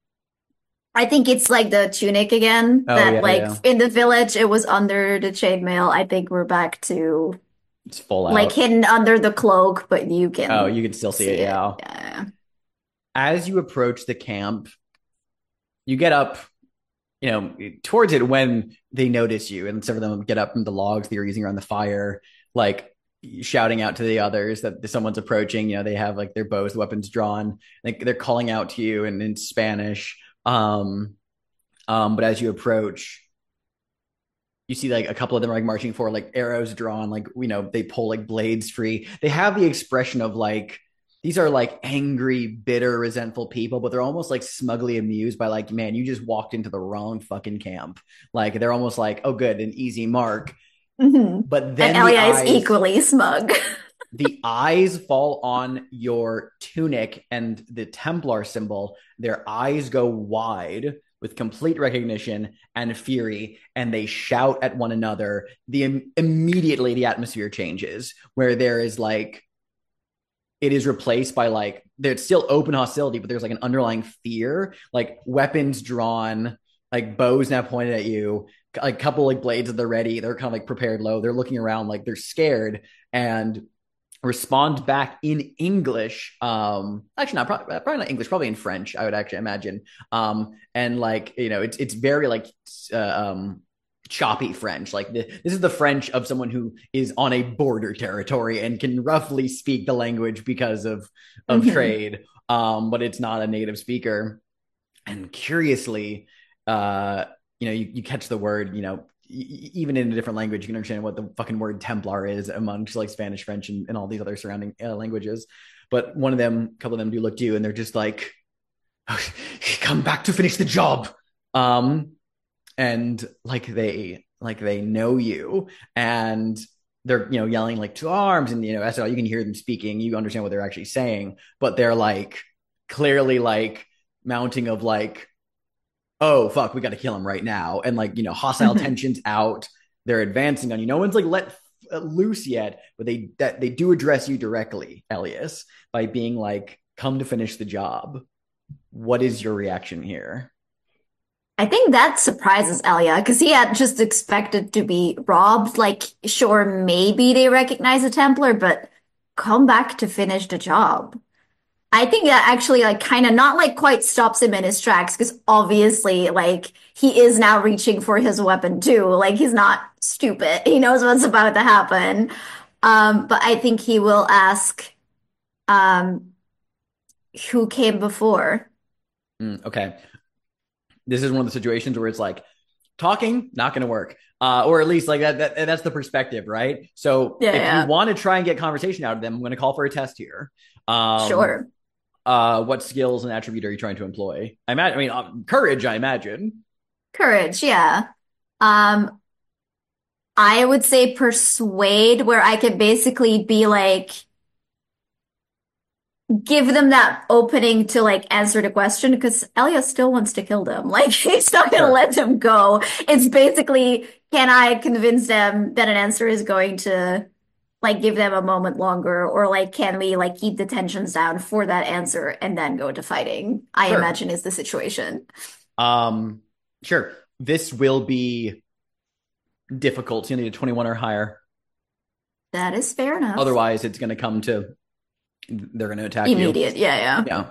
I think it's like the tunic again, Oh that yeah, like yeah. in the village it was under the chainmail. I think we're back to It's full like out. hidden under the cloak, but you Oh, can you can still see see it, it. yeah. Yeah. As you approach the camp, you get up, you know, towards it when they notice you, and some of them get up from the logs that you're using around the fire, like shouting out to the others that someone's approaching. You know, they have like their bows, weapons drawn, like they're calling out to you in, in Spanish. Um, um, but as you approach, you see like a couple of them are like marching forward, like arrows drawn, like you know, they pull like blades free. They have the expression of like these are like angry, bitter, resentful people, but they're almost like smugly amused by like, man, you just walked into the wrong fucking camp. Like they're almost like, oh, good, an easy mark. hmm But And then the Elia is eyes, equally smug. the eyes fall on your tunic and the Templar symbol. Their eyes go wide with complete recognition and fury, and they shout at one another. The immediately the atmosphere changes, where there is like it is replaced by like there's still open hostility, but there's like an underlying fear, like weapons drawn, like bows now pointed at you, like a couple like blades at the ready. They're kind of like prepared low. They're looking around like they're scared and respond back in English. Um, actually, not probably, probably not English, probably in French. I would actually imagine. Um, and like you know, it's it's very like uh, um choppy French. Like the, this is the French of someone who is on a border territory and can roughly speak the language because of of hmm trade. Um, but it's not a native speaker. And curiously, uh, you know, you, you catch the word, you know, even in a different language, you can understand what the fucking word Templar is amongst like Spanish, French, and, and all these other surrounding uh, languages. But one of them, a couple of them do look to you and they're just like, come back to finish the job. Um, and like they, like they know you and they're, you know, yelling like to arms and, you know, so you can hear them speaking. You understand what they're actually saying, but they're like clearly like mounting of like, oh fuck, we got to kill him right now, and like you know, hostile hmm tensions out. They're advancing on you. No one's like let f- loose yet, but they that they do address you directly, Elias, by being like, "Come to finish the job." What is your reaction here? I think that surprises Elia because he had just expected to be robbed. Like, sure, maybe they recognize a Templar, but come back to finish the job. I think that actually like kind of not like quite stops him in his tracks because obviously like he is now reaching for his weapon too. Like he's not stupid. He knows what's about to happen. Um, but I think he will ask um who came before. Mm, okay, this is one of the situations where it's like talking not going to work, uh, or at least like that, that. That's the perspective, right? So Yeah, if you yeah. want to try and get conversation out of them, I'm going to call for a test here. Um, Sure. uh, what skills and attribute are you trying to employ? I imagine. I mean, um, courage. I imagine. Courage, yeah. Um I would say persuade, where I could basically be like, give them that opening to like answer the question because Elias still wants to kill them. Like he's not gonna Sure. let them go. It's basically, can I convince them that an answer is going to like give them a moment longer, or like can we like keep the tensions down for that answer and then go to fighting? I Sure. imagine is the situation. Um, sure. This will be difficult. So you need a twenty-one or higher. That is fair enough. Otherwise, it's going to come to they're going to attack Immediate, yeah, yeah. you. Yeah.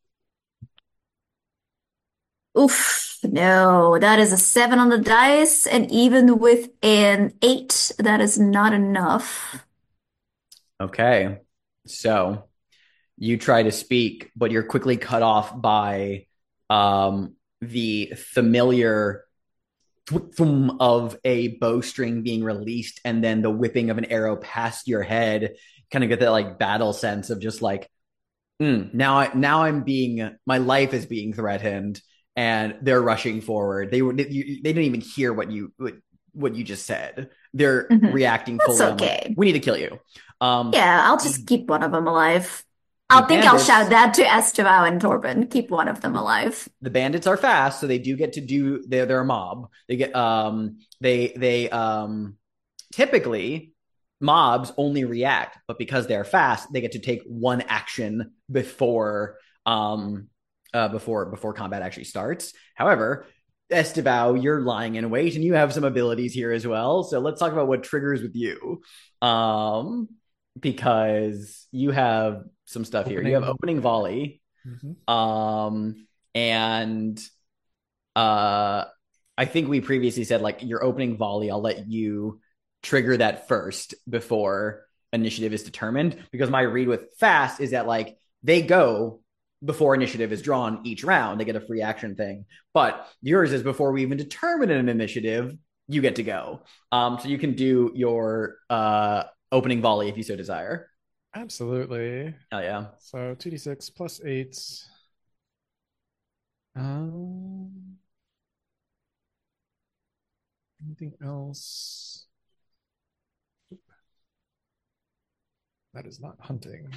Oof, no, that is a seven on the dice, and even with an eight, that is not enough. Okay. So you try to speak, but you're quickly cut off by um, the familiar thum of a bowstring being released and then the whipping of an arrow past your head. Kind of get that like battle sense of just like, mm, now I now I'm being my life is being threatened, and they're rushing forward. They were they, you, they didn't even hear what you what, what you just said. They're Mhm. reacting That's fully. on, like, okay. we need to kill you. Um, Yeah, I'll just keep one of them alive. I'll think I'll bandits- shout that to Esteval and Torben. Keep one of them alive. the bandits are fast, so they do get to do they're they're a mob. They get um they they um typically mobs only react, but because they're fast, they get to take one action before um uh before before combat actually starts. However, Esteval, you're lying in wait and you have some abilities here as well. So let's talk about what triggers with you. Um because you have some stuff here. You have opening volley. Mhm. Um, and uh, I think we previously said like your opening volley, I'll let you trigger that first before initiative is determined, because my read with fast is that like they go before initiative is drawn each round. They get a free action thing, but yours is before we even determine an initiative, you get to go. Um, so you can do your uh opening volley if you so desire. Absolutely. Oh yeah. So two d six plus eight. Um, anything else? Oop. That is not hunting.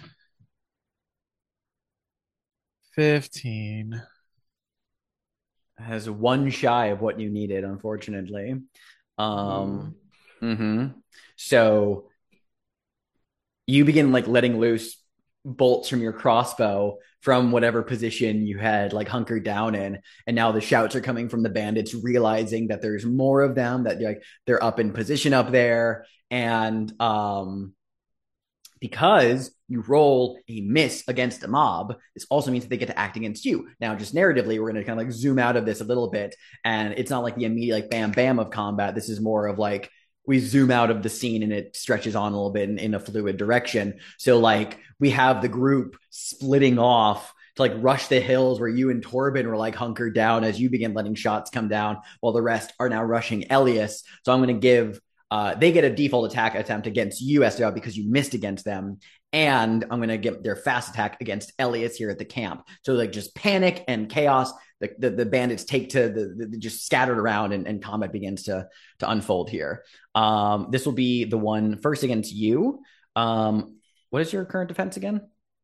fifteen. Has one shy of what you needed, unfortunately. Um, mm-hmm. So you begin like letting loose bolts from your crossbow from whatever position you had like hunkered down in, and now the shouts are coming from the bandits, realizing that there's more of them, that like they're up in position up there, and um because you roll a miss against a mob, this also means that they get to act against you. Now, just narratively, we're going to kind of like zoom out of this a little bit, and it's not like the immediate like bam bam of combat. This is more of like we zoom out of the scene and it stretches on a little bit in, in a fluid direction. So like we have the group splitting off to like rush the hills where you and Torben were like hunkered down as you begin letting shots come down, while the rest are now rushing Elias. So I'm going to give Uh, they get a default attack attempt against you, Esteval, because you missed against them. And I'm going to get their fast attack against Elias here at the camp. So like just panic and chaos. The, the, the bandits take to the, the just scattered around, and, and combat begins to, to unfold here. Um, this will be the one first against you. Um, what is your current defense again?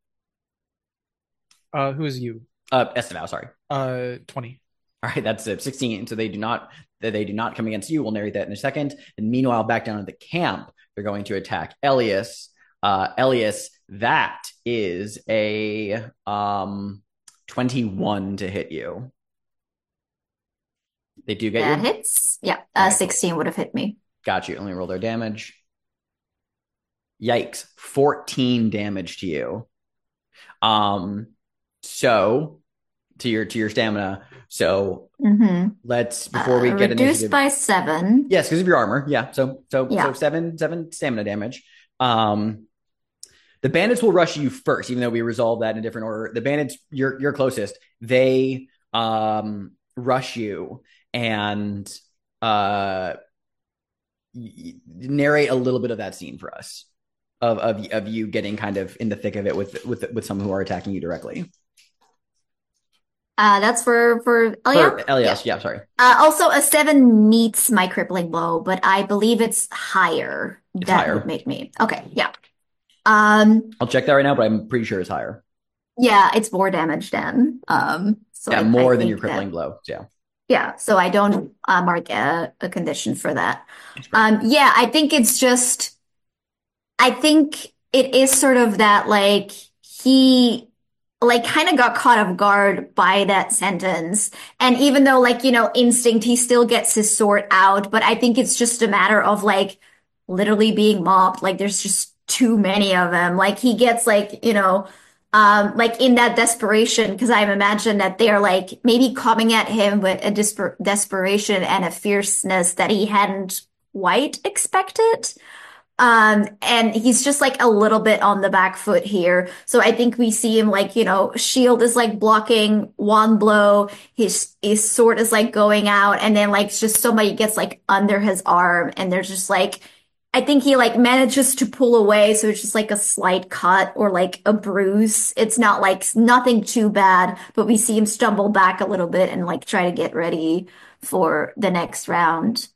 Uh, who is you? Uh, Esteval, sorry. Uh, twenty. All right, that's a sixteen. So they do not they do not come against you. We'll narrate that in a second. And meanwhile, back down at the camp, they're going to attack Elias. Uh, Elias, that is a um twenty-one to hit you. They do get That you. hits. Yeah, uh, Alright, cool. sixteen would have hit me. Got you. Let me roll their damage. Yikes, fourteen damage to you. Um, so to your to your stamina. So Mm-hmm. let's before we Uh, get reduced initiative. by seven. Yes, because of your armor. Yeah. So so Yeah. so seven seven stamina damage. Um, the bandits will rush you first, even though we resolved that in a different order. The bandits, you're you're closest. They um rush you and uh y- narrate a little bit of that scene for us of of of you getting kind of in the thick of it with with with some who are attacking you directly. Uh, that's for for Elia. For Yeah. Elias, yeah, sorry. Uh, also, a seven meets my crippling blow, but I believe it's higher. It's That would higher. make me okay. Yeah. Um. I'll check that right now, but I'm pretty sure it's higher. Yeah, it's more damage then. Um. So Yeah, I, I more than your think crippling that. blow. Yeah, Yeah. So I don't uh, mark a, a condition for that. that's great. Um. Yeah. I think it's just. I think it is sort of that like he like kind of got caught off guard by that sentence. And even though like, you know, instinct, he still gets his sword out, but I think it's just a matter of like literally being mobbed. Like there's just too many of them. Like he gets like, you know, um, like in that desperation, because I imagine that they're like maybe coming at him with a desper desperation and a fierceness that he hadn't quite expected. Um, and he's just like a little bit on the back foot here. So I think we see him like, you know, shield is like blocking one blow. His his sword is like going out, and then like just somebody gets like under his arm, and there's just like I think he like manages to pull away, so it's just like a slight cut or like a bruise. It's not like nothing too bad, but we see him stumble back a little bit and like try to get ready for the next round.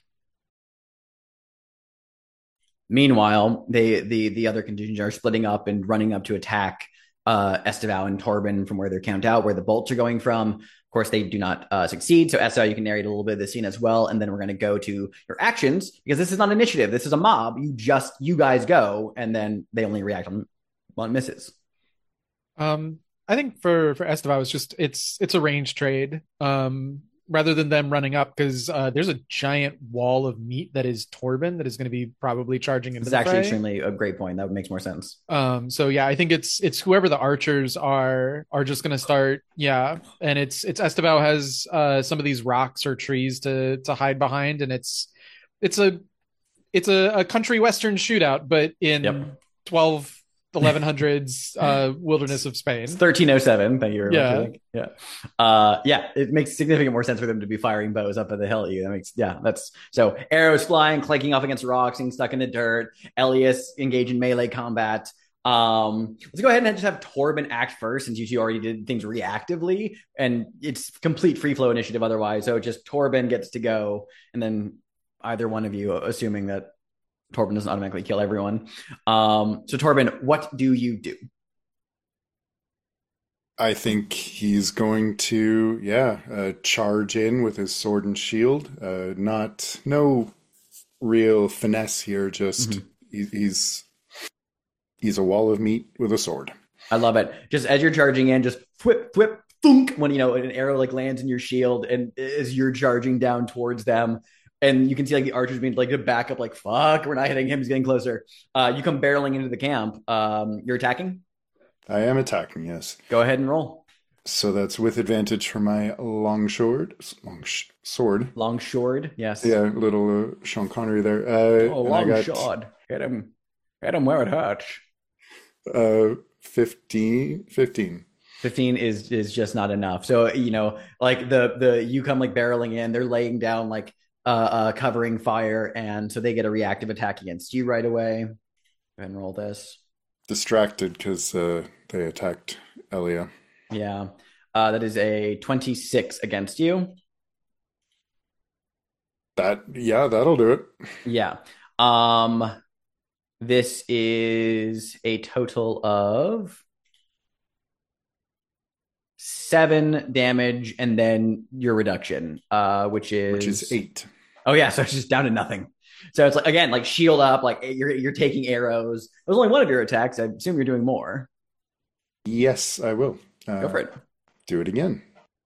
Meanwhile, they the the other contingents are splitting up and running up to attack uh, Esteval and Torben from where they're camped out, where the bolts are going from. Of course, they do not uh, succeed. So, Esteval, you can narrate a little bit of the scene as well, and then we're going to go to your actions because this is not initiative. This is a mob. You just you guys go, and then they only react on one misses. Um, I think for for Esteval, it's just it's it's a range trade. Um, rather than them running up because uh, there's a giant wall of meat that is Torben that is going to be probably charging into This is the actually fray. extremely a great point. That makes more sense. Um, so yeah, I think it's it's whoever the archers are are just going to start. Yeah, and it's it's Esteval has uh, some of these rocks or trees to to hide behind, and it's it's a it's a, a country western shootout, but in Yep. twelve eleven hundreds uh, wilderness of Spain. It's thirteen oh seven. Thank you very Yeah. much. I think. Yeah. Uh, yeah. It makes significant more sense for them to be firing bows up at the hill at you. That makes, yeah, that's so arrows flying, clanking off against rocks, getting stuck in the dirt. Elias engage in melee combat. Um, let's go ahead and just have Torben act first since you two already did things reactively and it's complete free flow initiative otherwise. So just Torben gets to go and then either one of you, assuming that Torben doesn't automatically kill everyone. Um, so Torben, what do you do? I think he's going to, yeah, uh, charge in with his sword and shield. Uh, not, no real finesse here. Just Mhm. he, he's he's a wall of meat with a sword. I love it. Just as you're charging in, just whip, whip, thunk, when you know an arrow like lands in your shield, and as you're charging down towards them, and you can see like the archers being like to back up, like fuck, we're not hitting him. He's getting closer. Uh, you come barreling into the camp. Um, you're attacking. I am attacking, yes. Go ahead and roll. So that's with advantage for my long sword. Long sh- sword. Long sword, yes. Yeah, little uh, Sean Connery there. Uh, Oh, and I long got sword. Hit him. Hit him where it hurts. uh, fifteen. fifteen. fifteen is is just not enough. So you know, like the the you come like barreling in, they're laying down like uh, uh covering fire, and so they get a reactive attack against you right away. Go ahead and roll this. Distracted because uh, they attacked Elia. Yeah, uh, that is a twenty-six against you. That, yeah, that'll do it. Yeah. Um, this is a total of seven damage, and then your reduction, uh, which is Which is eight. Oh yeah, so it's just down to nothing. So it's like again, like shield up, like you're you're taking arrows. It was only one of your attacks. I assume you're doing more. Yes, I will. Uh, Go for it. Do it again.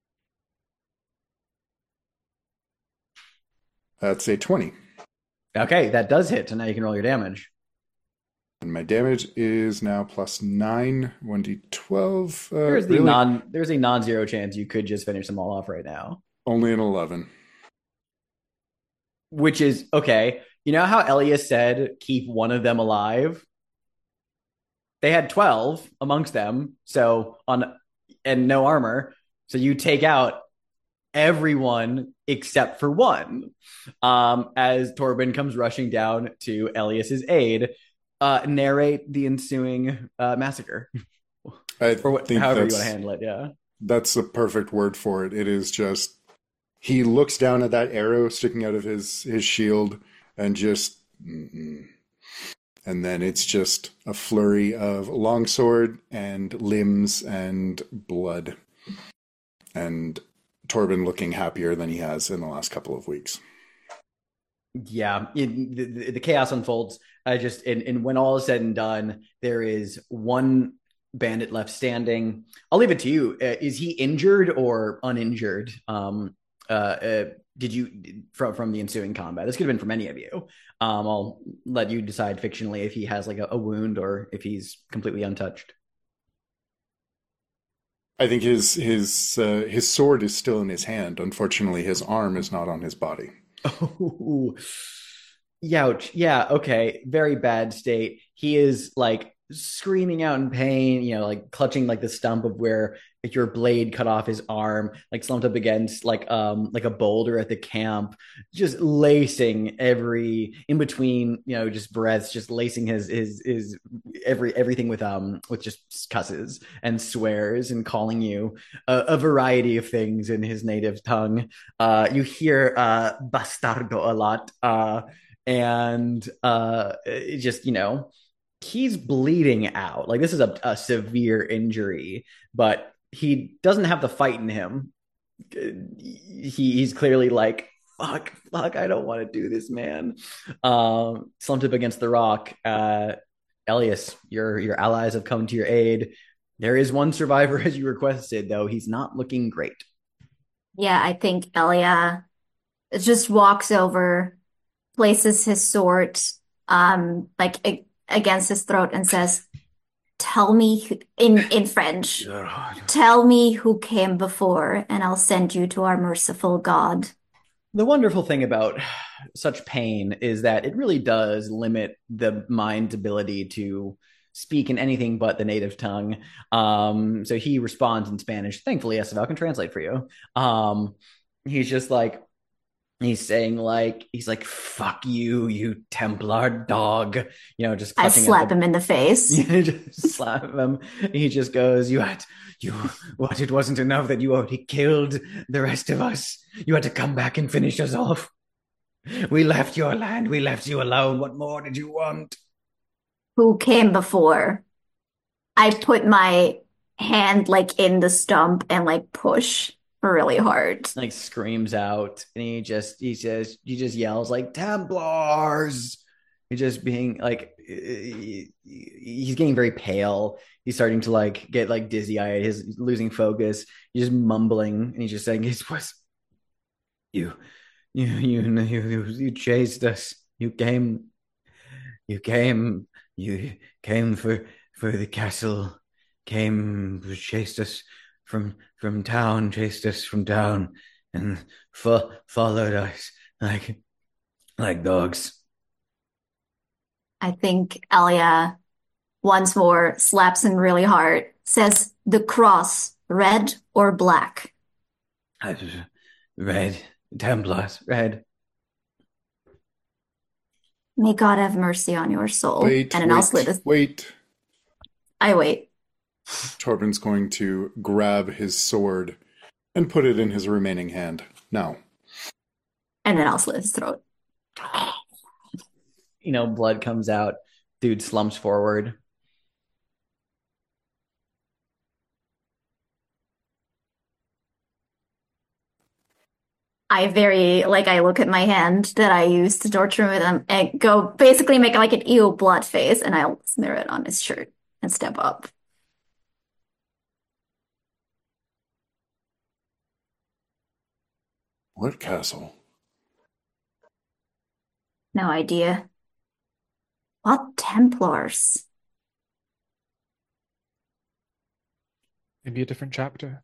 That's a twenty. Okay, that does hit. So now you can roll your damage. And my damage is now plus nine, one d twelve. Uh, There's the really? non there's a non-zero chance you could just finish them all off right now. Only an eleven. Which is okay. You know how Elias said keep one of them alive? They had twelve amongst them, so on and no armor. So you take out everyone except for one. Um, as Torben comes rushing down to Elias's aid, uh, narrate the ensuing uh, massacre. I Or what, think however you that's, want to handle it, yeah. That's the perfect word for it. It is just he looks down at that arrow sticking out of his his shield and just mm-mm. And then it's just a flurry of longsword and limbs and blood. And Torben looking happier than he has in the last couple of weeks. Yeah, it, the, the chaos unfolds. I just and, and when all is said and done, there is one bandit left standing. I'll leave it to you. Uh, is he injured or uninjured? Um, uh, uh, did you from from the ensuing combat? This could have been from any of you. Um, I'll let you decide fictionally if he has like a, a wound or if he's completely untouched. I think his his uh, his sword is still in his hand. Unfortunately, his arm is not on his body. Oh, youch. Yeah, okay. Very bad state. He is like screaming out in pain, you know, like clutching like the stump of where your blade cut off his arm, like slumped up against like um like a boulder at the camp, just lacing every in between, you know, just breaths, just lacing his his his every everything with um with just cusses and swears and calling you a, a variety of things in his native tongue. Uh, you hear uh bastardo a lot, uh, and uh, it just you know he's bleeding out. Like this is a, a severe injury, but he doesn't have the fight in him. He, he's clearly like, fuck, fuck, I don't want to do this, man. Um, slumped up against the rock. Uh, Elias, your your allies have come to your aid. There is one survivor as you requested, though. He's not looking great. Yeah, I think Elia just walks over, places his sword um like a- against his throat and says, "Tell me who- in in French, tell me who came before, and I'll send you to our merciful God." The wonderful thing about such pain is that it really does limit the mind's ability to speak in anything but the native tongue. Um, so he responds in Spanish. Thankfully, Esteval can translate for you. Um, he's just like, he's saying like, he's like, fuck you, you Templar dog. You know, just I clutching slap at the him in the face. just slap him. He just goes, "You had you what? It wasn't enough that you already killed the rest of us. You had to come back and finish us off. We left your land. We left you alone. What more did you want?" Who came before? I put my hand like in the stump and like push really hard. Like screams out, and he just he says he just yells like Templars. He's just being like he- he's getting very pale. He's starting to like get like dizzy eyed. He's losing focus. He's just mumbling, and he's just saying, "It was you, you, you, you, you chased us. You came, you came, you came for for the castle. Came, chased us from from town, chased us from town, and fo- followed us like like dogs." I think Elia once more slaps him really hard, says, "The cross, red or black?" I just red Templars, red. May God have mercy on your soul. Wait, And then I'll slit wait, this. wait. I wait. Torben's going to grab his sword and put it in his remaining hand. Now, And then I'll slit his throat. You know, blood comes out. Dude slumps forward. I very, like, I look at my hand that I used to torture with him and go basically make like an ew blood face, and I'll smear it on his shirt and step up. what castle? No idea. What Templars? Maybe a different chapter.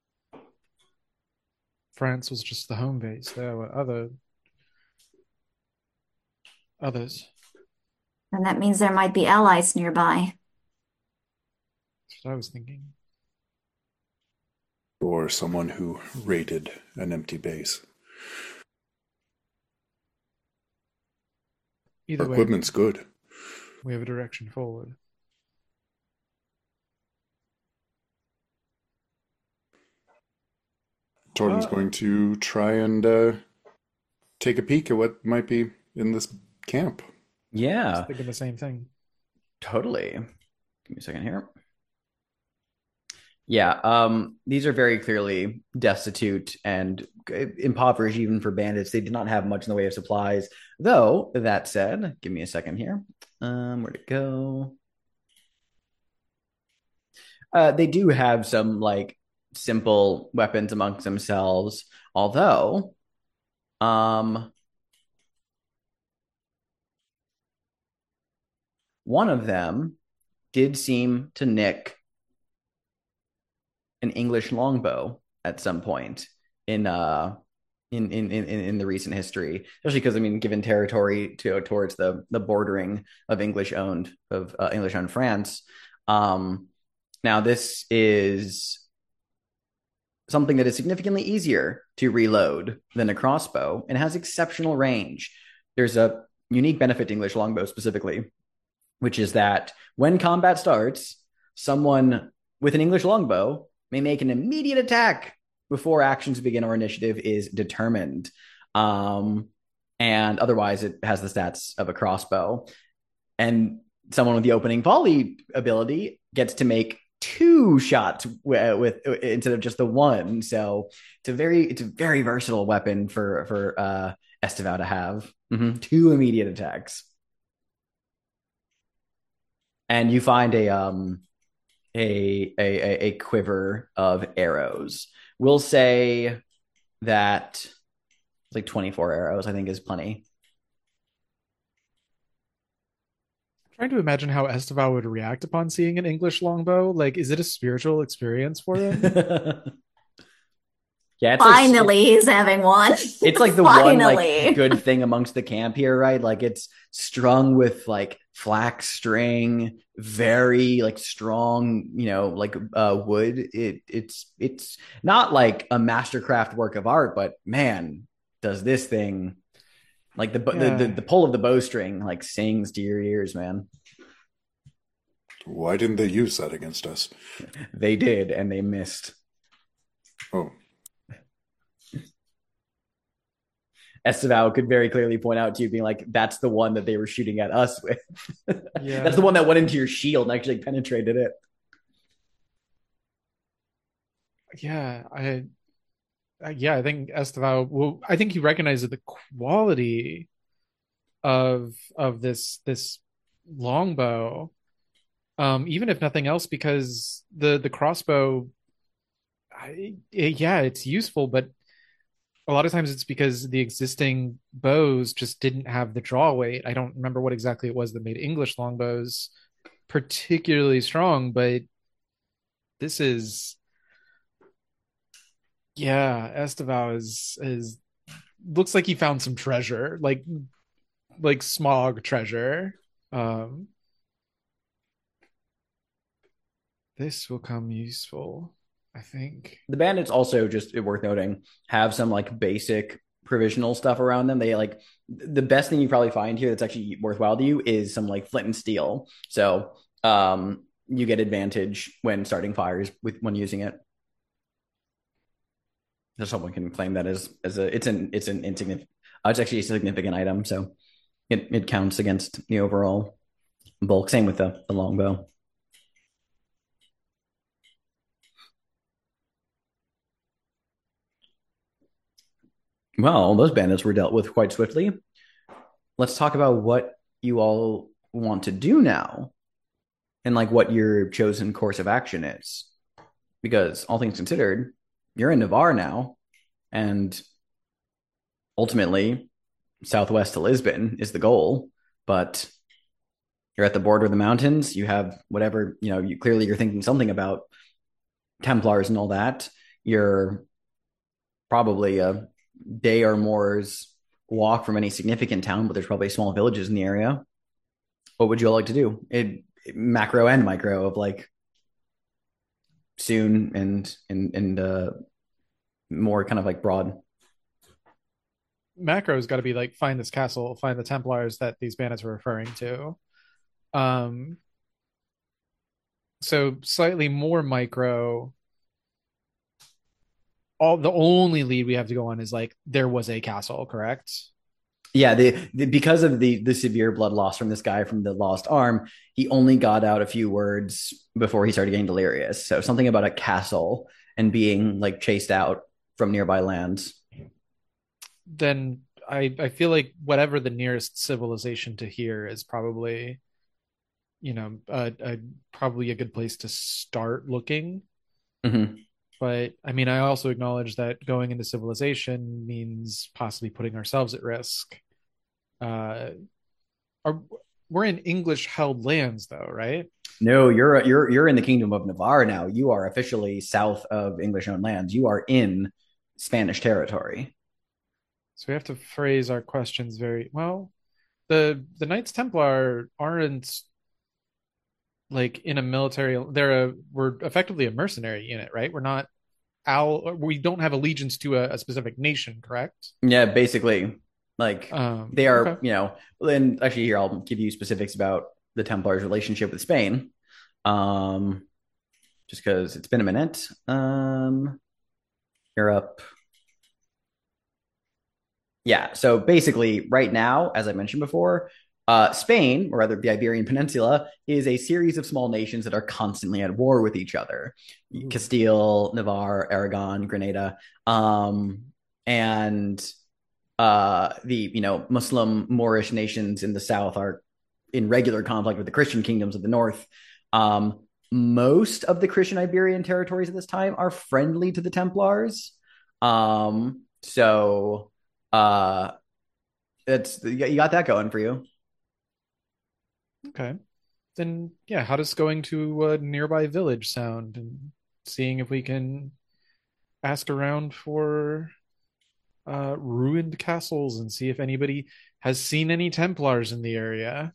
France was just the home base. There were other others. And that means there might be allies nearby. That's what I was thinking. Or someone who raided an empty base. Either Our way, equipment's good. we have a direction forward. Torden's Uh, going to try and uh, take a peek at what might be in this camp. I was Yeah, thinking the same thing. totally. Give me a second here. Yeah, um, these are very clearly destitute and impoverished even for bandits. They did not have much in the way of supplies. Though, that said, give me a second here. Um, where'd it go? Uh, they do have some like simple weapons amongst themselves, although um one of them did seem to nick an English longbow at some point in uh in in in, in the recent history, especially because I mean, given territory to towards the the bordering of English owned of uh, English owned France. Um, now this is something that is significantly easier to reload than a crossbow and has exceptional range. There's a unique benefit to English longbow specifically, which is that when combat starts, someone with an English longbow may make an immediate attack before actions begin or initiative is determined. Um, and otherwise, it has the stats of a crossbow. And someone with the opening volley ability gets to make two shots with, with instead of just the one. So it's a very it's a very versatile weapon for for uh, Esteval to have. Mm-hmm. Two immediate attacks, and you find a um a a a quiver of arrows. We'll say that like twenty-four arrows, I think, is plenty. Trying to imagine how Esteval would react upon seeing an English longbow. Like, is it a spiritual experience for him? Yeah, it's like Finally, he's having one. it's like the one like Finally. good thing amongst the camp here, right? Like it's strung with like flax string, very like strong, you know, like uh wood. It it's it's not like a mastercraft work of art, but man, does this thing like the the the, Yeah. the pull of the bowstring like sings to your ears, man. Why didn't they use that against us? They did, and they missed. Oh, Esteval could very clearly point out to you, being like, "That's the one that they were shooting at us with. That's the Yeah. one that went into your shield and actually penetrated it." Yeah. I, I yeah, I think Esteval well, I think he recognizes the quality of of this this longbow. Um, even if nothing else, because the the crossbow, I, yeah, it's useful, but a lot of times it's because the existing bows just didn't have the draw weight. I don't remember what exactly it was that made English longbows particularly strong, but this is yeah, Esteval is is looks like he found some treasure, like like smog treasure. Um, this will come useful, I think. The bandits also, just worth noting, have some like basic provisional stuff around them. They like the best thing you probably find here that's actually worthwhile to you is some like flint and steel. So um, you get advantage when starting fires with when using it. So someone can claim that as as a it's an it's an insignificant. Uh, it's actually a significant item, so it it counts against the overall bulk. Same with the the longbow. Well, those bandits were dealt with quite swiftly. Let's talk about what you all want to do now and like what your chosen course of action is. Because all things considered, you're in Navarre now, and ultimately, southwest to Lisbon is the goal. But you're at the border of the mountains. You have whatever, you know, you clearly you're thinking something about Templars and all that. You're probably a day or more's walk from any significant town, but there's probably small villages in the area. What would you all like to do? It, it macro and micro of like soon and and and uh more kind of like broad. Macro's got to be like find this castle, find the Templars that these bandits are referring to. Um, so slightly more micro. all the only lead we have to go on is like there was a castle, correct? Yeah, the, the because of the the severe blood loss from this guy from the lost arm, he only got out a few words before he started getting delirious. So something about a castle and being like chased out from nearby lands. Then I I feel like whatever the nearest civilization to here is probably, you know, uh, uh, probably a good place to start looking. Mm-hmm. But I mean, I also acknowledge that going into civilization means possibly putting ourselves at risk. Uh, are, we're in English held lands, though, right? No, you're you're you're in the Kingdom of Navarre now. You are officially south of English-owned lands. You are in Spanish territory. So we have to phrase our questions very well. The the Knights Templar aren't like in a military. They're a we're effectively a mercenary unit, right? We're not al. We don't have allegiance to a, a specific nation, correct? Yeah, basically, like Um, they are, okay. you know. And actually, here I'll give you specifics about the Templars' relationship with Spain. Um, just because it's been a minute. Um, Europe. Yeah. So basically, right now, as I mentioned before, uh, Spain, or rather the Iberian Peninsula, is a series of small nations that are constantly at war with each other. Ooh. Castile, Navarre, Aragon, Grenada, um, and uh, the you know Muslim Moorish nations in the south are in regular conflict with the Christian kingdoms of the north. Um, most of the Christian Iberian territories at this time are friendly to the Templars. Um, so uh, it's you got that going for you. Okay. Then yeah, how does going to a nearby village sound and seeing if we can ask around for uh ruined castles and see if anybody has seen any Templars in the area.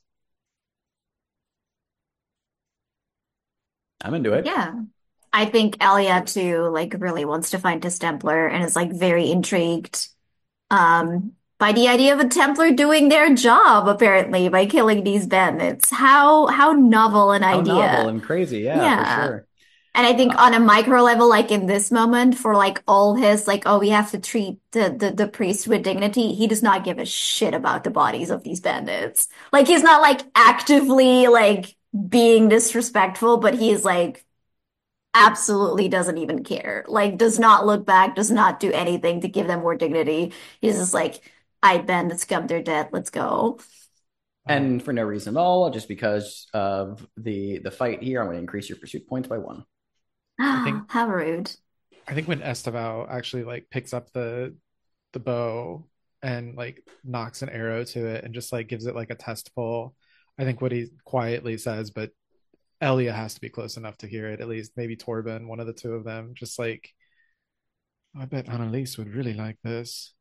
I'm into it. Yeah. I think Elia too, like really wants to find his Templar and is like very intrigued um by the idea of a Templar doing their job, apparently, by killing these bandits. How how novel an How novel idea. and crazy, yeah, for Yeah. sure. And I think Uh, on a micro level, like in this moment, for like all his like, oh, we have to treat the, the the priest with dignity, he does not give a shit about the bodies of these bandits. Like he's not like actively like being disrespectful, but he's like absolutely doesn't even care. Like does not look back, does not do anything to give them more dignity. He's just like, I bend, scum, they're dead, let's go. Um, and for no reason at all, just because of the the fight here, I'm going to increase your pursuit points by one. I think How rude. I think when Esteval actually like picks up the the bow and like knocks an arrow to it and just like gives it like a test pull, I think what he quietly says, but Elia has to be close enough to hear it, at least maybe Torben, one of the two of them, just like, I bet Annalise would really like this.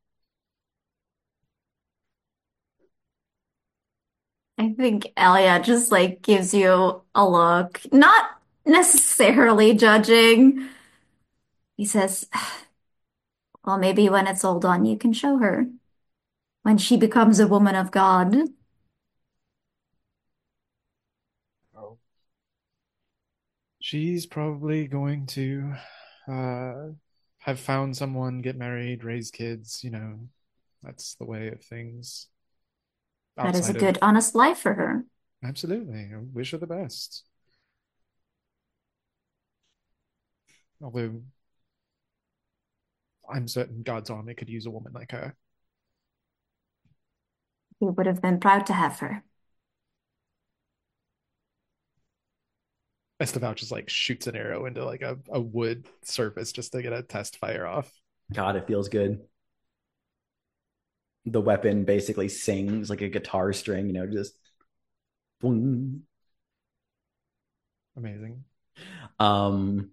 I think Elia just like gives you a look, not necessarily judging. He says, well, maybe when it's all done, you can show her. When she becomes a woman of God. Oh. She's probably going to uh, have found someone, get married, raise kids, you know, that's the way of things That is a outside of. good, honest life for her. Absolutely. I wish her the best. Although I'm certain God's army could use a woman like her. He would have been proud to have her. Esteval just like shoots an arrow into like a, a wood surface just to get a test fire off. God, it feels good. The weapon basically sings like a guitar string, you know, just boom. Amazing. Um,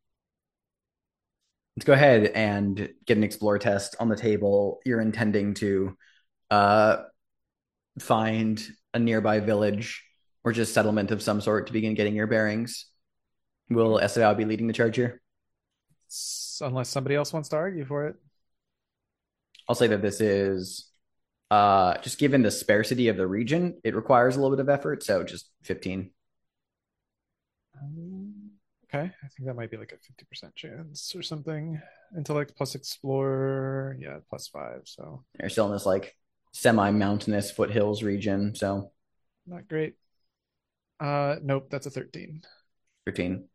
let's go ahead and get an explore test on the table. You're intending to uh, find a nearby village or just settlement of some sort to begin getting your bearings. Will Esteval be leading the charge here? S- unless somebody else wants to argue for it. I'll say that this is uh, just given the sparsity of the region, it requires a little bit of effort. So just fifteen. Um, Okay, I think that might be like a fifty percent chance or something. Intellect plus explore, yeah, plus five. So You're still in this like semi-mountainous foothills region, so not great. Uh, nope, that's a thirteen. routine.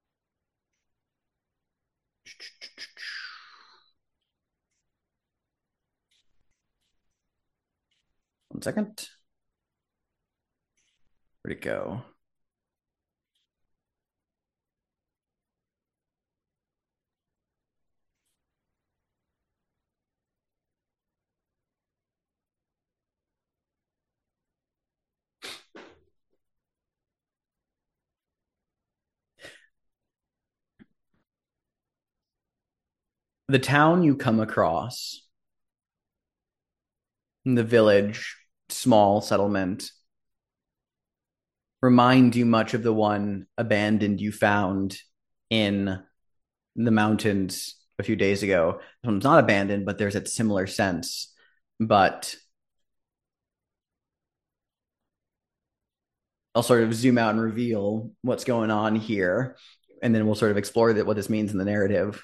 One second. Where'd it go? The town you come across, the village, small settlement, remind you much of the one abandoned you found in the mountains a few days ago. This one's not abandoned, but there's a similar sense. But I'll sort of zoom out and reveal what's going on here, and then we'll sort of explore that what this means in the narrative.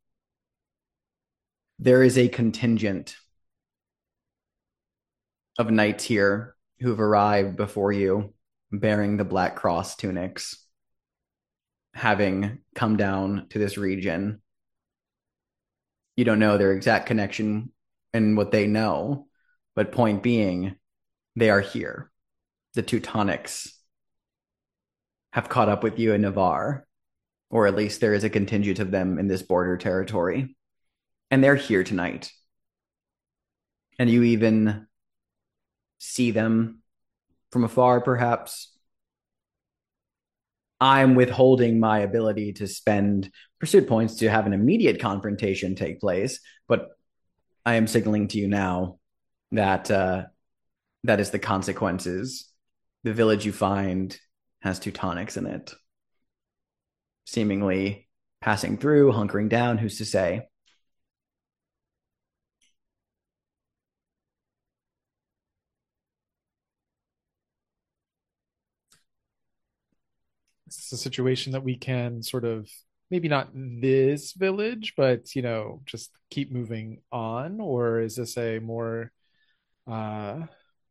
There is a contingent of knights here who have arrived before you bearing the Black Cross tunics, having come down to this region. You don't know their exact connection and what they know, but point being, they are here. The Teutonics have caught up with you in Navarre, or at least there is a contingent of them in this border territory, and they're here tonight. And you even see them from afar, perhaps. I'm withholding my ability to spend pursuit points to have an immediate confrontation take place, but I am signaling to you now that uh, that is the consequences. The village you find has Teutonics in it, seemingly passing through, hunkering down, who's to say? It's a situation that we can sort of maybe not this village, but you know, just keep moving on, or is this a more uh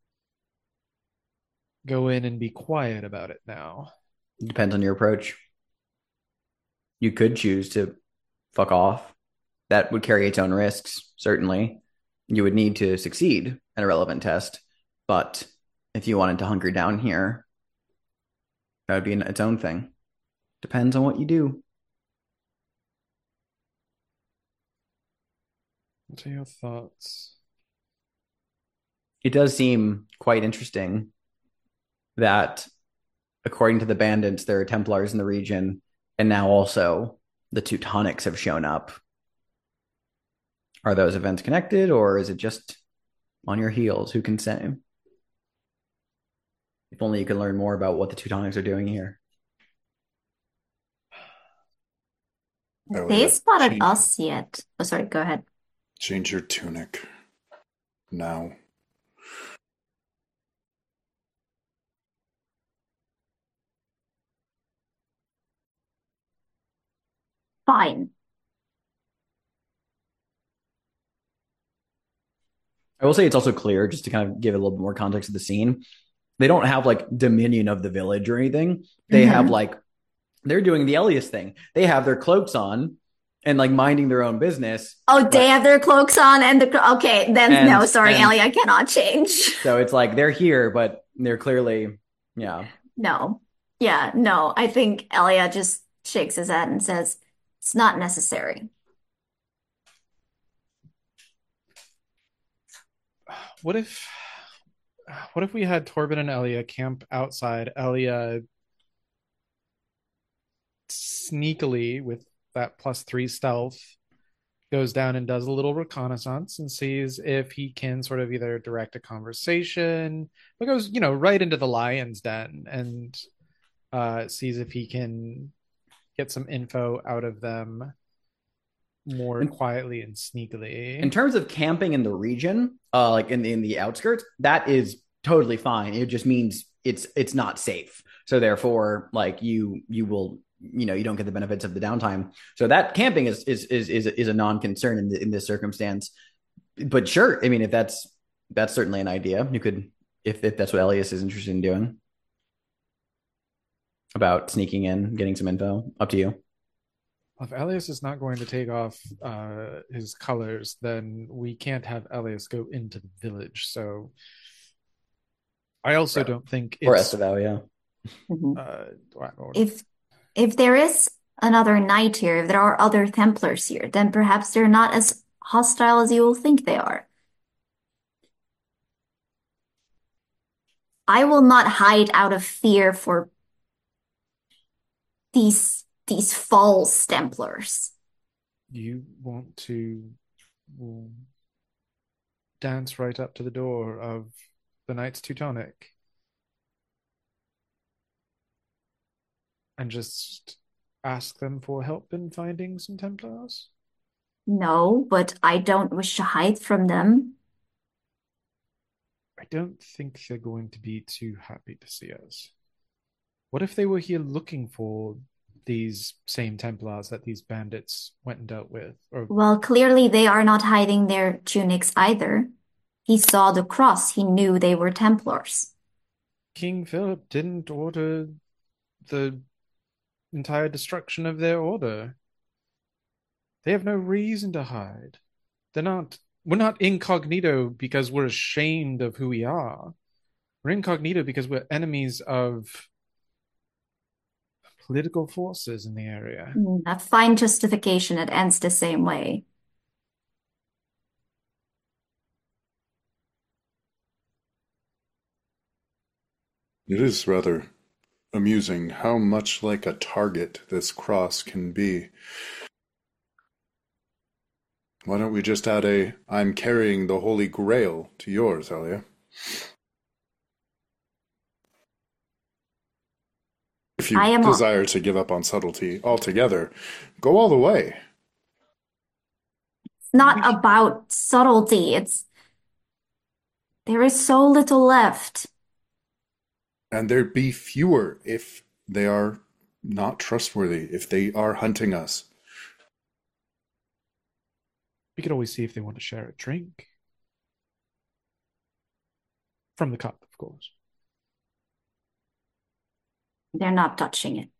go in and be quiet about it now? It depends on your approach. You could choose to fuck off. That would carry its own risks, certainly. You would need to succeed at a relevant test. But if you wanted to hunker down here, that would be its own thing. Depends on what you do. What are your thoughts? It does seem quite interesting that, according to the bandits, there are Templars in the region, and now also the Teutonics have shown up. Are those events connected, or is it just on your heels? Who can say? If only you could learn more about what the Teutonics are doing here. They spotted us yet. Oh, sorry, go ahead. Change your tunic now. Fine. I will say it's also clear, just to kind of give a little bit more context to the scene, they don't have like dominion of the village or anything. They mm-hmm. have like, they're doing the Elias thing. They have their cloaks on and like minding their own business. Oh, but, they have their cloaks on and the, okay, then and, no, sorry, and, Elia cannot change. So it's like, they're here, but they're clearly, yeah. No. Yeah, no, I think Elia just shakes his head and says, it's not necessary. What if, what if we had Torben and Elia camp outside? Elia sneakily, with that plus three stealth, goes down and does a little reconnaissance and sees if he can sort of either direct a conversation, but goes, you know, right into the lion's den and uh, sees if he can get some info out of them more in, quietly and sneakily. In terms of camping in the region, uh, like in the, in the outskirts, that is totally fine. It just means it's it's not safe. So therefore, like you you will you know, you don't get the benefits of the downtime. So that camping is is is is, is a non-concern in, the, in this circumstance. But sure, I mean, if that's that's certainly an idea. You could, if if that's what Elias is interested in doing, about sneaking in, getting some info. Up to you. If Elias is not going to take off uh, his colors, then we can't have Elias go into the village. So I also don't think Or it's Esteval, yeah. Mhm. uh, wow. If if there is another knight here, if there are other Templars here, then perhaps they're not as hostile as you will think they are. I will not hide out of fear for these these false Templars. You want to well, dance right up to the door of the Knights Teutonic and just ask them for help in finding some Templars? No, but I don't wish to hide from them. I don't think they're going to be too happy to see us. What if they were here looking for these same Templars that these bandits went and dealt with? Or Well, clearly they are not hiding their tunics either. He saw the cross. He knew they were Templars. King Philip didn't order the entire destruction of their order. They have no reason to hide. They're not, we're not incognito because we're ashamed of who we are. We're incognito because we're enemies of political forces in the area. Mm, A fine justification. It ends the same way. It is rather amusing how much like a target this cross can be. Why don't we just add a I'm carrying the Holy Grail to yours, Elia? If you I am desire to give up on subtlety altogether, go all the way. not about subtlety. It's there is so little left. And there'd be fewer if they are not trustworthy, if they are hunting us. We could always see if they want to share a drink. From the cup, of course. They're not touching it.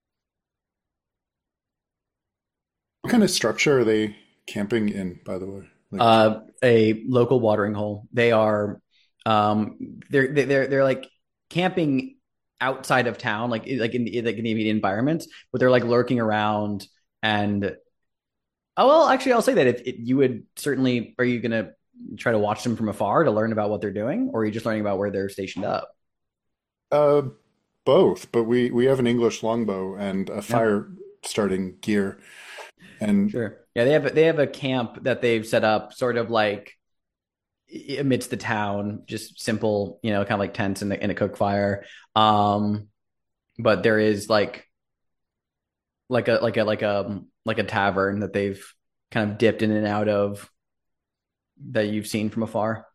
What kind of structure are they camping in, by the way? Like, Uh, a local watering hole. They are, um, they're they're they're like camping outside of town, like like in the, like in the immediate environment, but they're like lurking around. And oh well, actually, I'll say that if, if you would certainly, are you gonna try to watch them from afar to learn about what they're doing, or are you just learning about where they're stationed up? uh, both, but we, we have an English longbow and a Yeah, fire starting gear. And sure. Yeah, they have they have a camp that they've set up, sort of like amidst the town, just simple, you know, kind of like tents in, the, in a cook fire. Um, but there is like like a like a like a like a tavern that they've kind of dipped in and out of that you've seen from afar.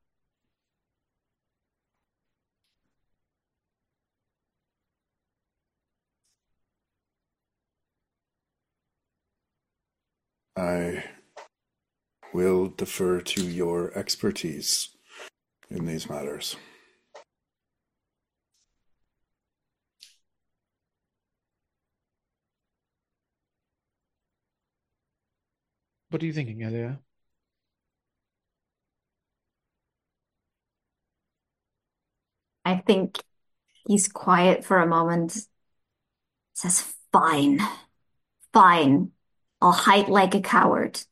I will defer to your expertise in these matters. What are you thinking, Elia? I think he's quiet for a moment. Says, "Fine, fine. I'll hide like a coward."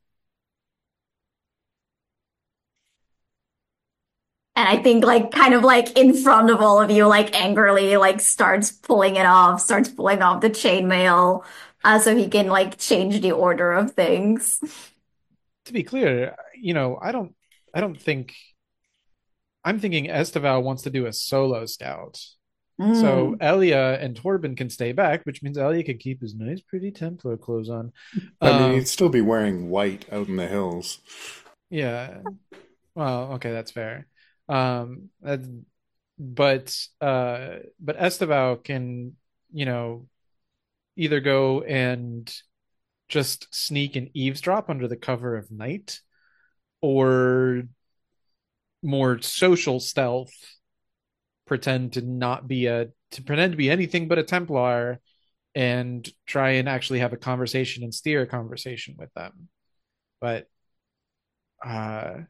And I think like kind of like in front of all of you, like angrily, like starts pulling it off, starts pulling off the chainmail, uh, so he can like change the order of things. To be clear, you know, I don't I don't think I'm thinking Esteval wants to do a solo scout. So Mm. Elia and Torben can stay back, which means Elia can keep his nice, pretty Templar clothes on. I mean, he'd Um, still be wearing white out in the hills. yeah. Well, okay, that's fair. Um, that's, but uh, but Esteval can, you know, either go and just sneak and eavesdrop under the cover of night, or more social stealth, pretend to not be a to pretend to be anything but a Templar and try and actually have a conversation and steer a conversation with them. But uh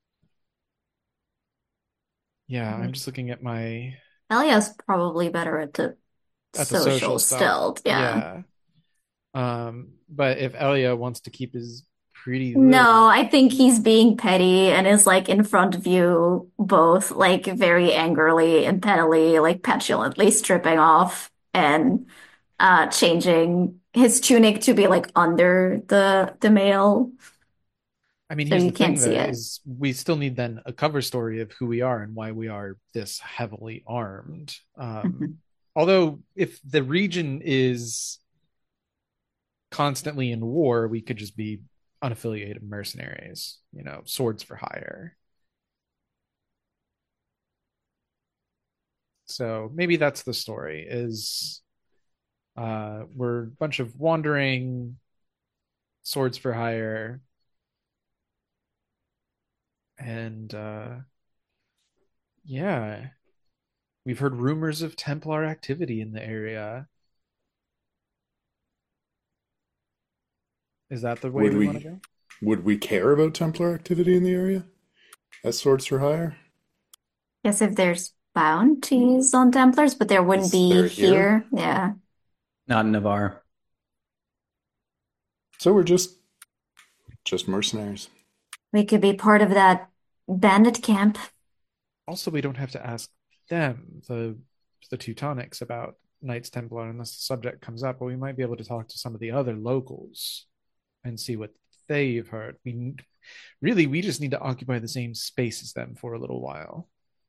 yeah, I'm just looking at my Elia's probably better at the at the social social stuff. stealth. Yeah. Yeah. Um, but if Elia wants to keep his pretty No, little, I think he's being petty and is like in front of you both, like very angrily and pettily, like petulantly stripping off and uh changing his tunic to be like under the the mail I mean, so here's you the thing can't see that it. is we still need then a cover story of who we are and why we are this heavily armed. Um, Mhm. although if the region is constantly in war, we could just be unaffiliated mercenaries, you know, swords for hire. So maybe that's the story is uh we're a bunch of wandering swords for hire, and uh yeah, we've heard rumors of Templar activity in the area. Is that the way Would we want to we go? would we care about Templar activity in the area? As Swords for Hire? Guess if there's bounties on Templars, but there wouldn't Is be there here? here. Yeah. Not in Navarre. So we're just just mercenaries. We could be part of that bandit camp. Also, we don't have to ask them, the the Teutonics, about Knights Templar unless the subject comes up, but we might be able to talk to some of the other locals and see what they've heard. We really we just need to occupy the same space as them for a little while.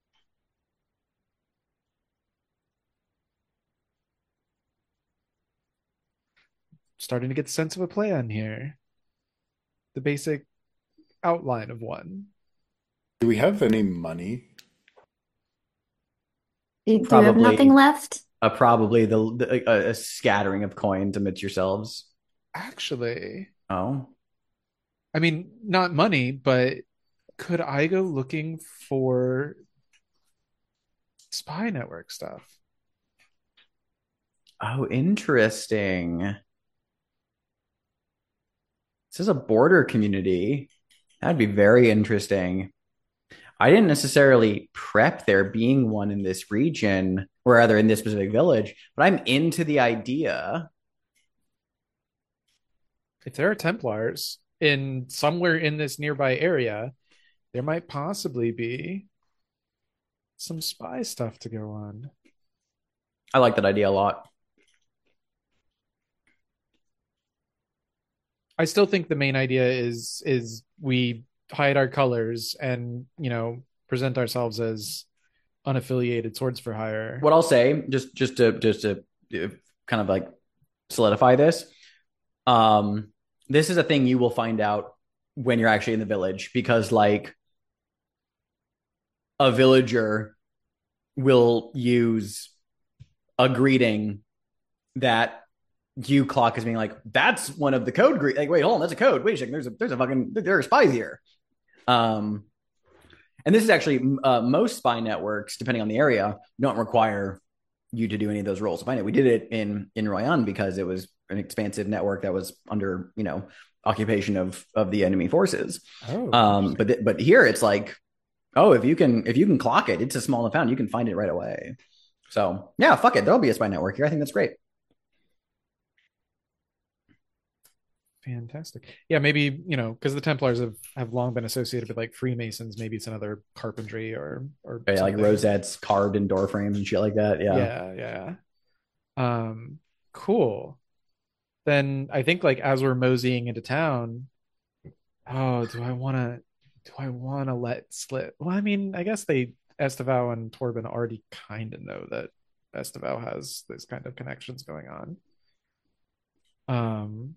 Starting to get the sense of a plan here. The basic outline of one. Do we have any money? Do do you have nothing Probably, left? uh, probably the, the a, a scattering of coins amidst yourselves. Actually, Oh, I mean, not money, but could I go looking for spy network stuff? oh, interesting. This is a border community. That'd be very interesting. I didn't necessarily prep there being one in this region, or rather in this specific village, but I'm into the idea. If there are Templars in somewhere in this nearby area, there might possibly be some spy stuff to go on. I like that idea a lot. I still think the main idea is is we hide our colors and, you know, present ourselves as unaffiliated swords for hire. What I'll say, just just to just to uh, kind of like solidify this, um, this is a thing you will find out when you're actually in the village because like a villager will use a greeting that you clock as being like, that's one of the code greet. Like, wait, hold on, that's a code. Wait a second, there's a there's a fucking there are spies here. Um, and this is actually uh, most spy networks, depending on the area, don't require you to do any of those roles. Find it. We did it in in Royan because it was an expansive network that was under you know occupation of of the enemy forces. Oh, Um, but th- but here it's like, oh, if you can if you can clock it, it's a small enough town, you can find it right away. So yeah, fuck it. There'll be a spy network here. I think that's great. fantastic. Yeah, maybe, you know, because the Templars have, have long been associated with like Freemasons. Maybe it's another carpentry or or Yeah, like something. rosettes carved in door frames and shit like that. Yeah. Yeah, yeah. Um, cool. Then I think like as we're moseying into town, oh, do I want to do I want to let slip? Well, I mean, I guess they Esteval and Torben already kind of know that Esteval has this kind of connections going on. Um,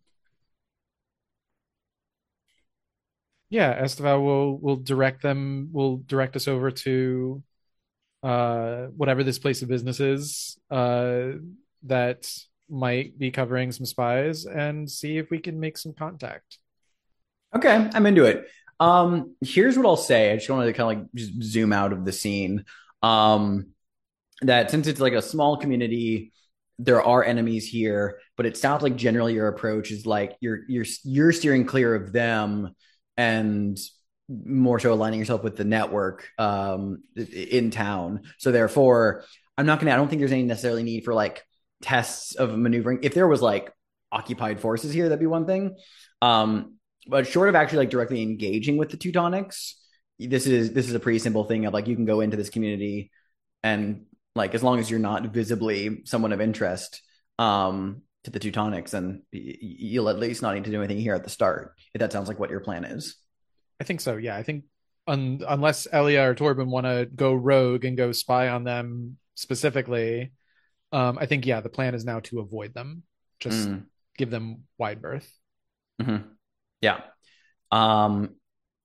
yeah, Esteval will will direct them, will direct us over to uh whatever this place of business is uh that might be covering some spies and see if we can make some contact. Okay, I'm into it. Um, here's what I'll say. I just wanted to kind of like just zoom out of the scene. Um, that since it's like a small community, there are enemies here, but it sounds like generally your approach is like you're you're you're steering clear of them and more so aligning yourself with the network um in town. So therefore, I'm not gonna I don't think there's any necessarily need for like tests of maneuvering. If there was like occupied forces here, that'd be one thing. Um, but short of actually like directly engaging with the Teutonics, this is this is a pretty simple thing of like you can go into this community and like as long as you're not visibly someone of interest um to the Teutonics, then you'll at least not need to do anything here at the start, if that sounds like what your plan is. I think so. Yeah, I think un- unless Elia or Torben want to go rogue and go spy on them specifically, um, I think yeah, the plan is now to avoid them. Just Mm. give them wide berth. Mm-hmm. Yeah. Um,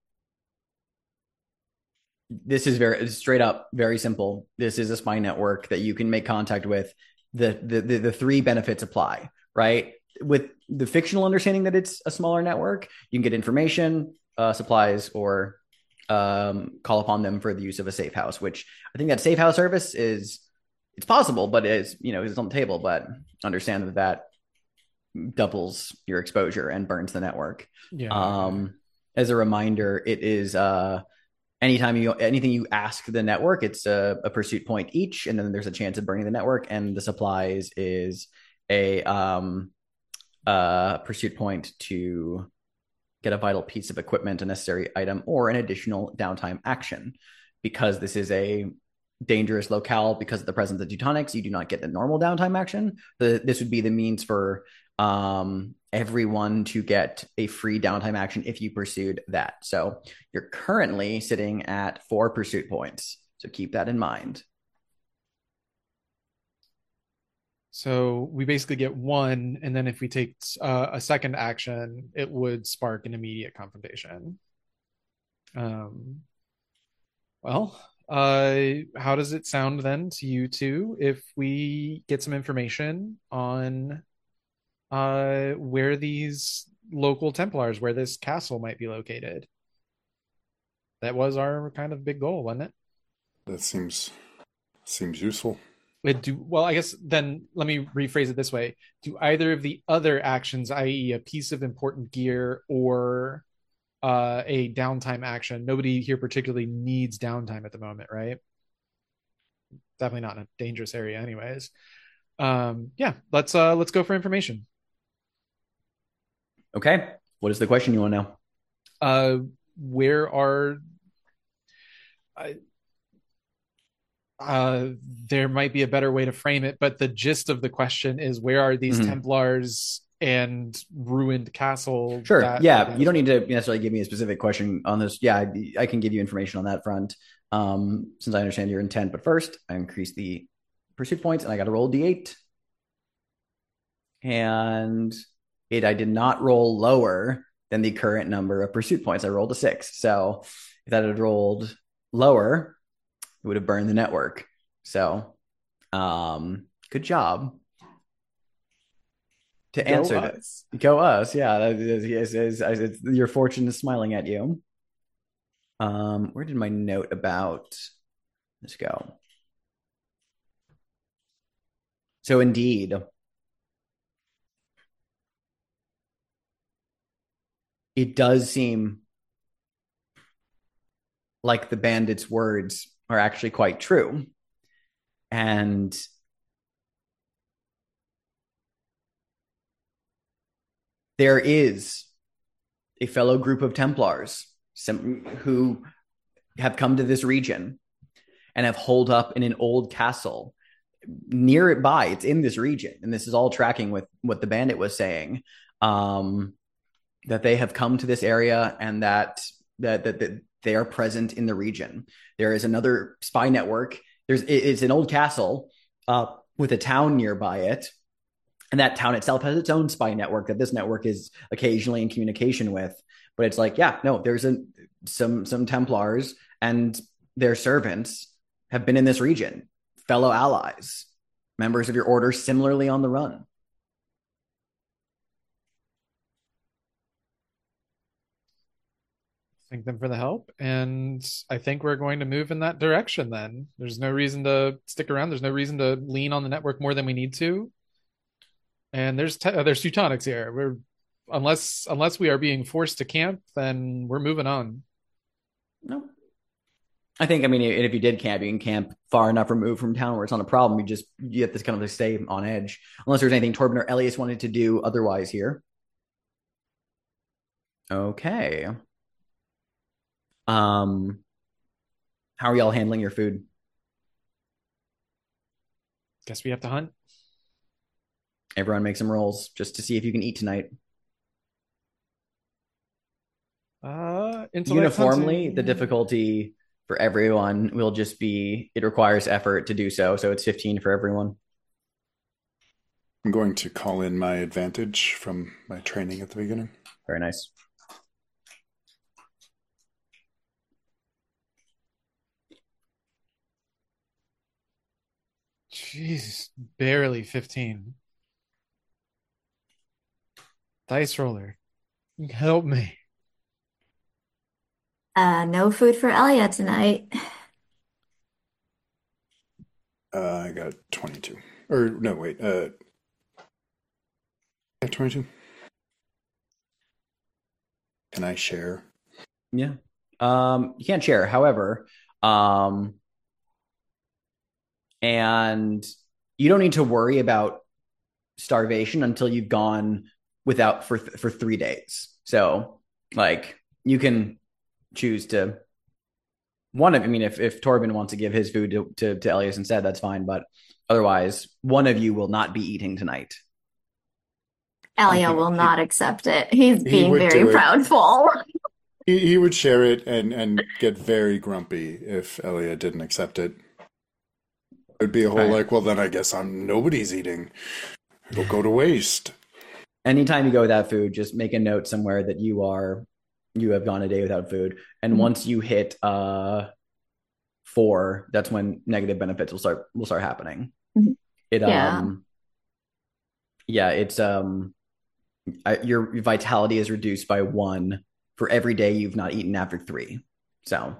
this is very straight up, very simple. This is a spy network that you can make contact with. The, the the the three benefits apply, right? With the fictional understanding that it's a smaller network, you can get information, uh, supplies, or um, call upon them for the use of a safe house. Which I think that safe house service is it's possible, but it's you know it's on the table. But understand that that doubles your exposure and burns the network. Yeah. Um, as a reminder, it is uh anytime you anything you ask the network, it's a, a pursuit point each, and then there's a chance of burning the network. And the supplies is a um uh pursuit point to get a vital piece of equipment, a necessary item, or an additional downtime action. Because this is a dangerous locale, because of the presence of Teutonics, you do not get the normal downtime action. The, this would be the means for um, everyone to get a free downtime action if you pursued that. So you're currently sitting at four pursuit points. So keep that in mind. So we basically get one, and then if we take uh, a second action, it would spark an immediate confrontation. Um, well, uh, how does it sound then to you two if we get some information on uh, where these local Templars, where this castle might be located? That was our kind of big goal, wasn't it? That seems seems useful. It do well, I guess then let me rephrase it this way. Do either of the other actions, that is a piece of important gear or uh, a downtime action, nobody here particularly needs downtime at the moment, right? Definitely not in a dangerous area anyways. Um, yeah, let's uh, let's go for information. Okay. What is the question you want to know? Uh, where are I, uh, there might be a better way to frame it, but the gist of the question is, where are these Mhm. Templars and ruined castle? Sure. that- Yeah. You don't need to necessarily give me a specific question on this. Yeah, I, I can give you information on that front, um, since I understand your intent. But first, I increase the pursuit points, and I got to roll D eight. And it, I did not roll lower than the current number of pursuit points. I rolled a six. So if that had rolled lower, it would have burned the network. So, um, good job. To Go answer us. this, go us. Yeah, that is, is, is, is, your fortune is smiling at you. Um, where did my note about this go? So indeed, it does seem like the bandits' words are actually quite true. And there is a fellow group of Templars some, who have come to this region and have holed up in an old castle nearby. It's in this region, and this is all tracking with what the bandit was saying. Um, that they have come to this area, and that that that, that they are present in the region. There is another spy network. There's it's an old castle uh, with a town nearby it, and that town itself has its own spy network that this network is occasionally in communication with. But it's like, yeah, no, there's a some some Templars and their servants have been in this region, fellow allies, members of your order similarly on the run. Thank them for the help, and I think we're going to move in that direction then. There's no reason to stick around. There's no reason to lean on the network more than we need to. And there's te- uh, there's Teutonics here. We're unless unless we are being forced to camp, then we're moving on. No. I think, I mean, if you did camp, you can camp far enough removed from town where it's not a problem. You just, you have to kind of stay on edge. Unless there's anything Torben or Elias wanted to do otherwise here. Okay. Um, how are y'all handling your food? Guess we have to hunt. Everyone make some rolls just to see if you can eat tonight. Uh, Uniformly, hunting. the difficulty for everyone will just be, it requires effort to do so. So it's fifteen for everyone. I'm going to call in my advantage from my training at the beginning. Very nice. Jeez, barely fifteen. Dice roller, help me. Uh, no food for Elia tonight. Uh, I got twenty-two. Or, no, wait. Uh, yeah, twenty-two. Can I share? Yeah. Um, you can't share. However, um, and you don't need to worry about starvation until you've gone without for th- for three days. So, like, you can choose to one of. I mean, if if Torben wants to give his food to to, to Elias instead, that's fine. But otherwise, one of you will not be eating tonight. Elia will not accept it. He's He being would very do it. proudful. He, he would share it and, and get very grumpy if Elia didn't accept it. It would be a whole Right. like, well, then I guess I'm nobody's eating. It'll go to waste. Anytime you go without food, just make a note somewhere that you are you have gone a day without food. And Mhm. once you hit uh four, that's when negative benefits will start will start happening. Mhm. It Yeah. um yeah, it's um I, your vitality is reduced by one for every day you've not eaten after three. So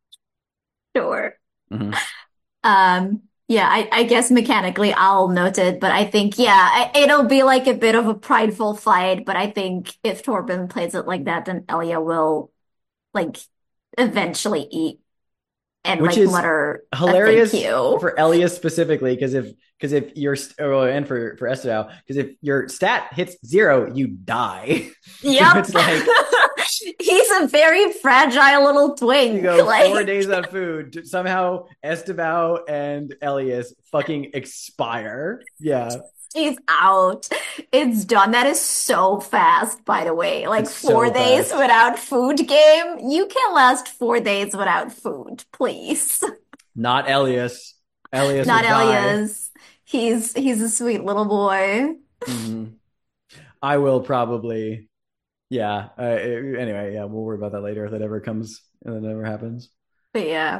Sure. mhm. Um, yeah, I, I guess mechanically I'll note it, but I think, yeah, I, it'll be like a bit of a prideful fight, but I think if Torben plays it like that, then Elia will, like, eventually eat and, Which like, is mutter a hilarious thank you. for Elias specifically, because if because if your oh, and for for Estelle, because if your stat hits zero, you die. Yep. It's like He's a very fragile little twink. you go Like, four days without food. Somehow Estebao and Elias fucking expire. Yeah, she's out. It's done. That is so fast, by the way. Like It's so four days fast. without food game. You can last four days without food, please. not Elias. Elias Not would die. Elias. He's he's a sweet little boy. Mhm. I will probably. Yeah. Uh, anyway, yeah, we'll worry about that later if that ever comes and that ever happens. But yeah,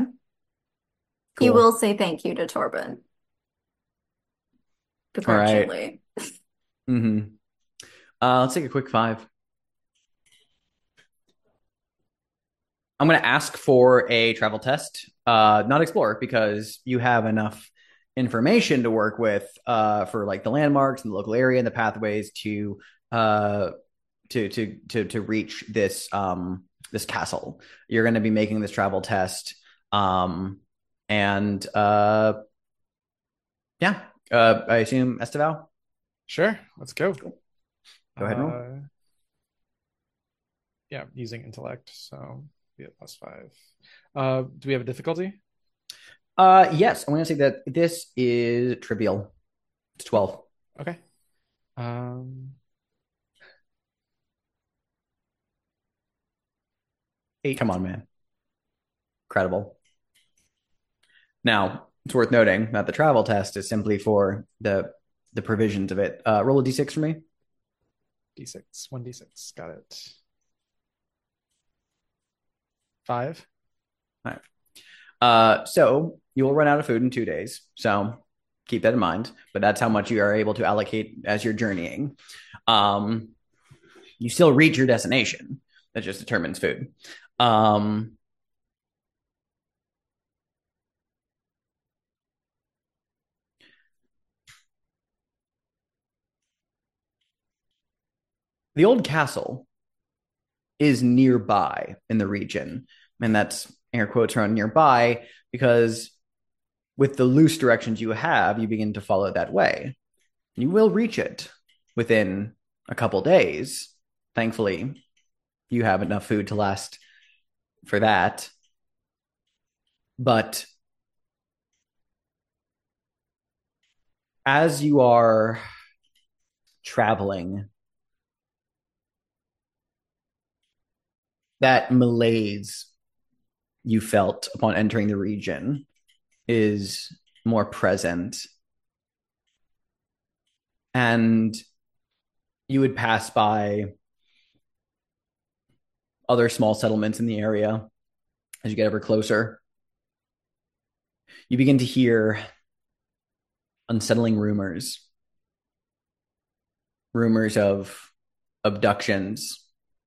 he Cool. will say thank you to Torben. All right. Begrudgingly. Mm-hmm. Uh, let's take a quick five. I'm going to ask for a travel test, uh, not explore, because you have enough information to work with uh, for like the landmarks and the local area and the pathways to uh, to to to to reach this um, this castle. You're going to be making this travel test, um, and uh, yeah, uh, I assume Esteval. Sure, let's go. Go ahead and roll. Uh, yeah, using intellect, so be at plus five. Uh, do we have a difficulty? Uh, yes, I'm going to say that this is trivial. It's twelve. Okay. Um, eight. Come on, man. Incredible. Now, it's worth noting that the travel test is simply for the the provisions of it. Uh, roll a d six for me. D six, one d six. Got it. Five. Five. Uh, so you will run out of food in two days. So keep that in mind. But that's how much you are able to allocate as you're journeying. Um, you still reach your destination. That just determines food. Um, the old castle is nearby in the region, and that's air quotes around nearby because with the loose directions you have, you begin to follow that way. You will reach it within a couple days. Thankfully, you have enough food to last for that. But as you are traveling, that malaise you felt upon entering the region is more present. And you would pass by other small settlements in the area as you get ever closer. You begin to hear unsettling rumors, rumors of abductions,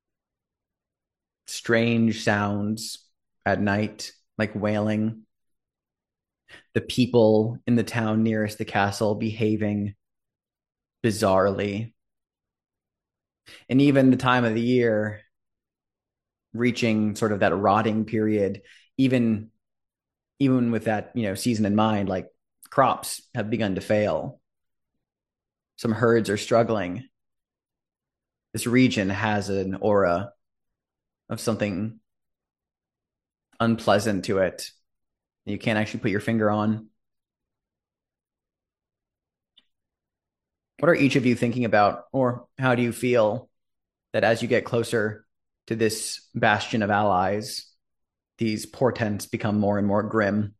strange sounds at night, like wailing. The people in the town nearest the castle behaving bizarrely. And even the time of the year reaching sort of that rotting period, even even with that, you know, season in mind, like crops have begun to fail. Some herds are struggling. This region has an aura of something unpleasant to it. You can't actually put your finger on. What are each of you thinking about, or how do you feel that as you get closer to this bastion of allies, these portents become more and more grim?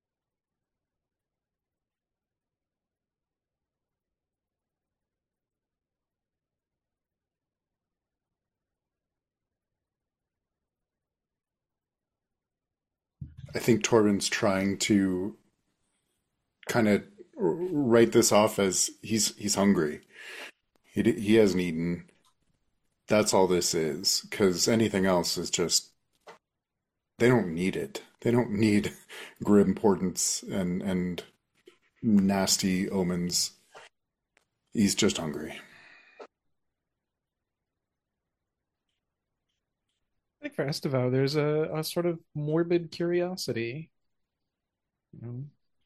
I think Torben's trying to kind of write this off as he's he's hungry. He he hasn't eaten. That's all this is. Because anything else is just they don't need it. They don't need grim portents and and nasty omens. He's just hungry. I think for Estevo, there's a, a sort of morbid curiosity. You know,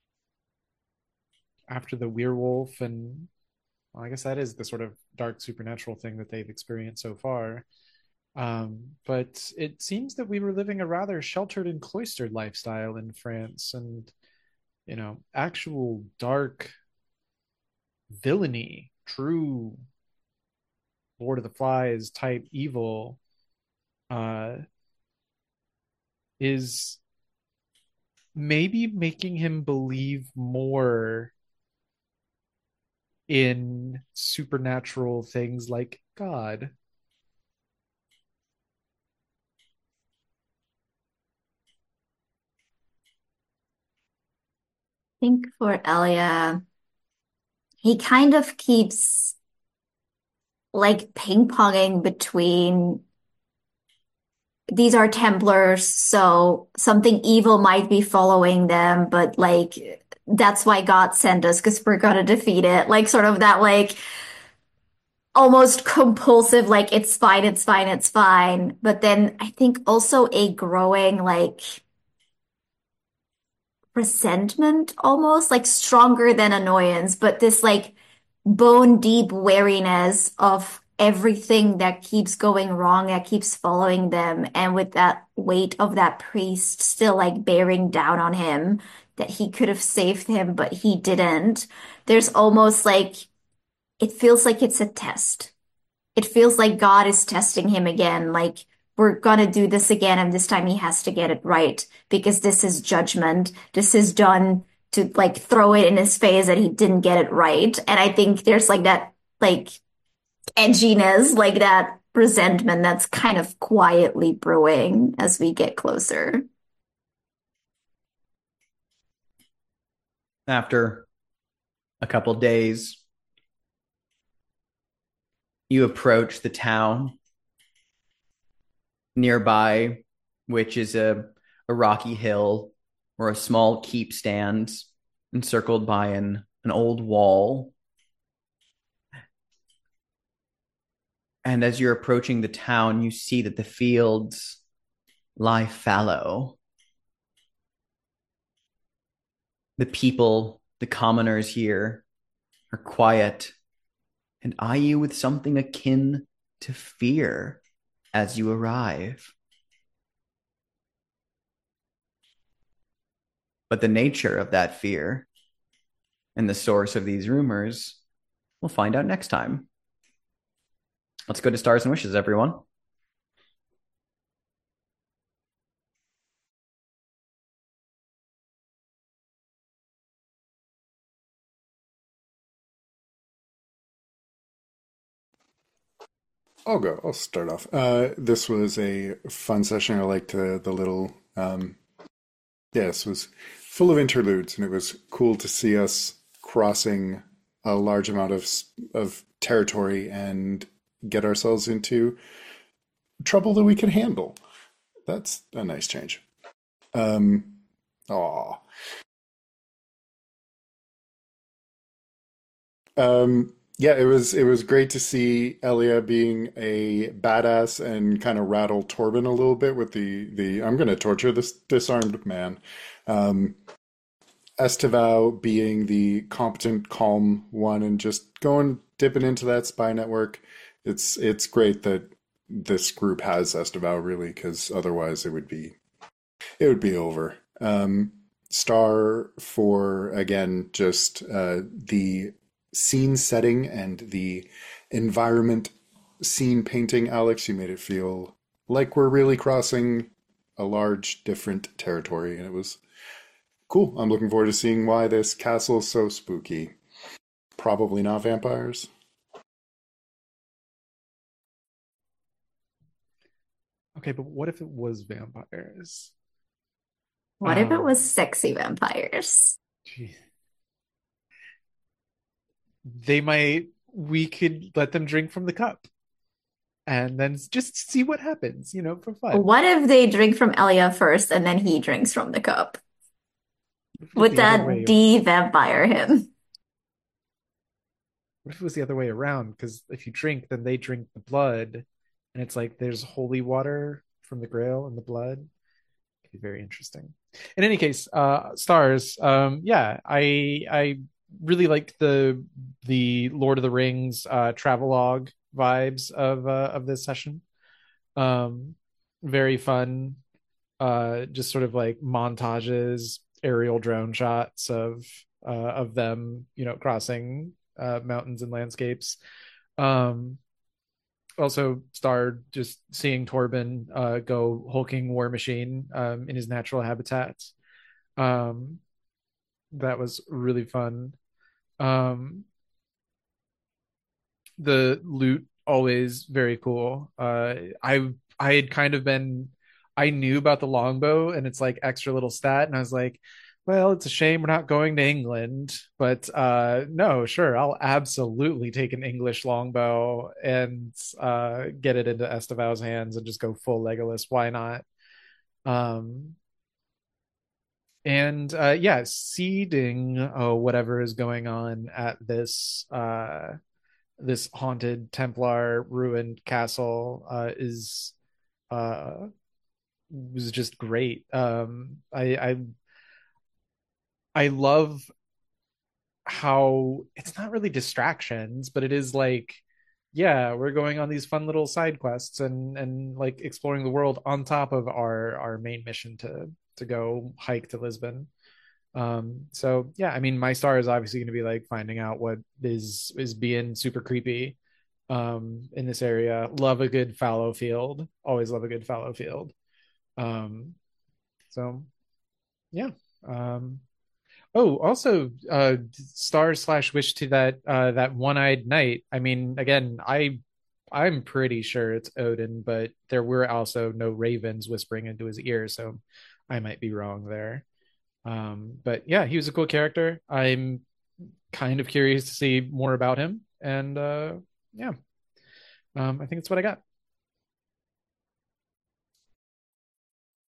after the werewolf, and well, I guess that is the sort of dark supernatural thing that they've experienced so far. Um, but it seems that we were living a rather sheltered and cloistered lifestyle in France, and you know, actual dark villainy, true Lord of the Flies type evil, uh, is maybe making him believe more in supernatural things like God. I think for Elia, he kind of keeps like ping-ponging between these are Templars, so something evil might be following them, but like that's why God sent us because we're gonna defeat it. Like sort of that like almost compulsive, like it's fine, it's fine, it's fine. But then I think also a growing like resentment almost like stronger than annoyance, but this like bone deep wariness of everything that keeps going wrong, that keeps following them. And with that weight of that priest still like bearing down on him, that he could have saved him, but he didn't. There's almost like it feels like it's a test. It feels like God is testing him again. Like, we're gonna do this again, and this time he has to get it right because this is judgment. This is done to like throw it in his face that he didn't get it right. And I think there's like that like edginess, like that resentment that's kind of quietly brewing as we get closer. After a couple days, you approach the town. Nearby which is a, a rocky hill where a small keep stands, encircled by an, an old wall. And as you're approaching the town, you see that the fields lie fallow. The people, the commoners here, are quiet and eye you with something akin to fear as you arrive. But the nature of that fear and the source of these rumors, we'll find out next time. Let's go to Stars and Wishes, everyone. I'll go. I'll start off. Uh, this was a fun session. I liked the the little. Um, yeah, this was full of interludes, and it was cool to see us crossing a large amount of of territory and get ourselves into trouble that we could handle. That's a nice change. Um, aw. Um, yeah, it was it was great to see Elia being a badass and kind of rattle Torben a little bit with the the I'm going to torture this disarmed man. Um, Esteval being the competent, calm one and just going dipping into that spy network. It's it's great that this group has Esteval really, because otherwise it would be it would be over. Um, star for again just uh, the scene setting and the environment scene painting. Alex, you made it feel like we're really crossing a large different territory, and it was cool. I'm looking forward to seeing why this castle is so spooky. Probably not vampires. Okay, but what if it was vampires? What if it Um, was sexy vampires? gee. They might, we could let them drink from the cup and then just see what happens, you know, for fun. What if they drink from Elia first and then he drinks from the cup? What if it was Would the other that way? de-vampire him? What if it was the other way around? Because if you drink, then they drink the blood, and it's like there's holy water from the Grail and the blood. Could be very interesting. In any case, uh, stars. Um, yeah, I I really liked the the Lord of the Rings uh, travelogue vibes of uh, of this session. Um, Very fun. Uh, just sort of like montages, aerial drone shots of uh, of them, you know, crossing uh, mountains and landscapes. Um, Also, starred just seeing Torben uh, go hulking war machine um, in his natural habitat. Um, that was really fun. Um, the loot always very cool. Uh, I I had kind of been I knew about the longbow and it's like extra little stat, and I was like, well, it's a shame we're not going to England, but uh, no, sure, I'll absolutely take an English longbow and uh, get it into Esteval's hands and just go full Legolas. Why not? Um, and uh, yeah, seeding uh, whatever is going on at this uh, this haunted Templar ruined castle uh, is uh, was just great. Um, I, I I love how it's not really distractions, but it is like, yeah, we're going on these fun little side quests and and like exploring the world on top of our our main mission to to go hike to Lisbon. Um, so yeah, I mean, my star is obviously going to be like finding out what is is being super creepy um in this area. Love a good fallow field. Always love a good fallow field. Um, so yeah. Um, oh, also uh star slash wish to that uh that one-eyed knight. I mean, again, I I'm pretty sure it's Odin, but there were also no ravens whispering into his ear, so I might be wrong there. Um, but yeah, he was a cool character. I'm kind of curious to see more about him. And uh, yeah, um, I think that's what I got.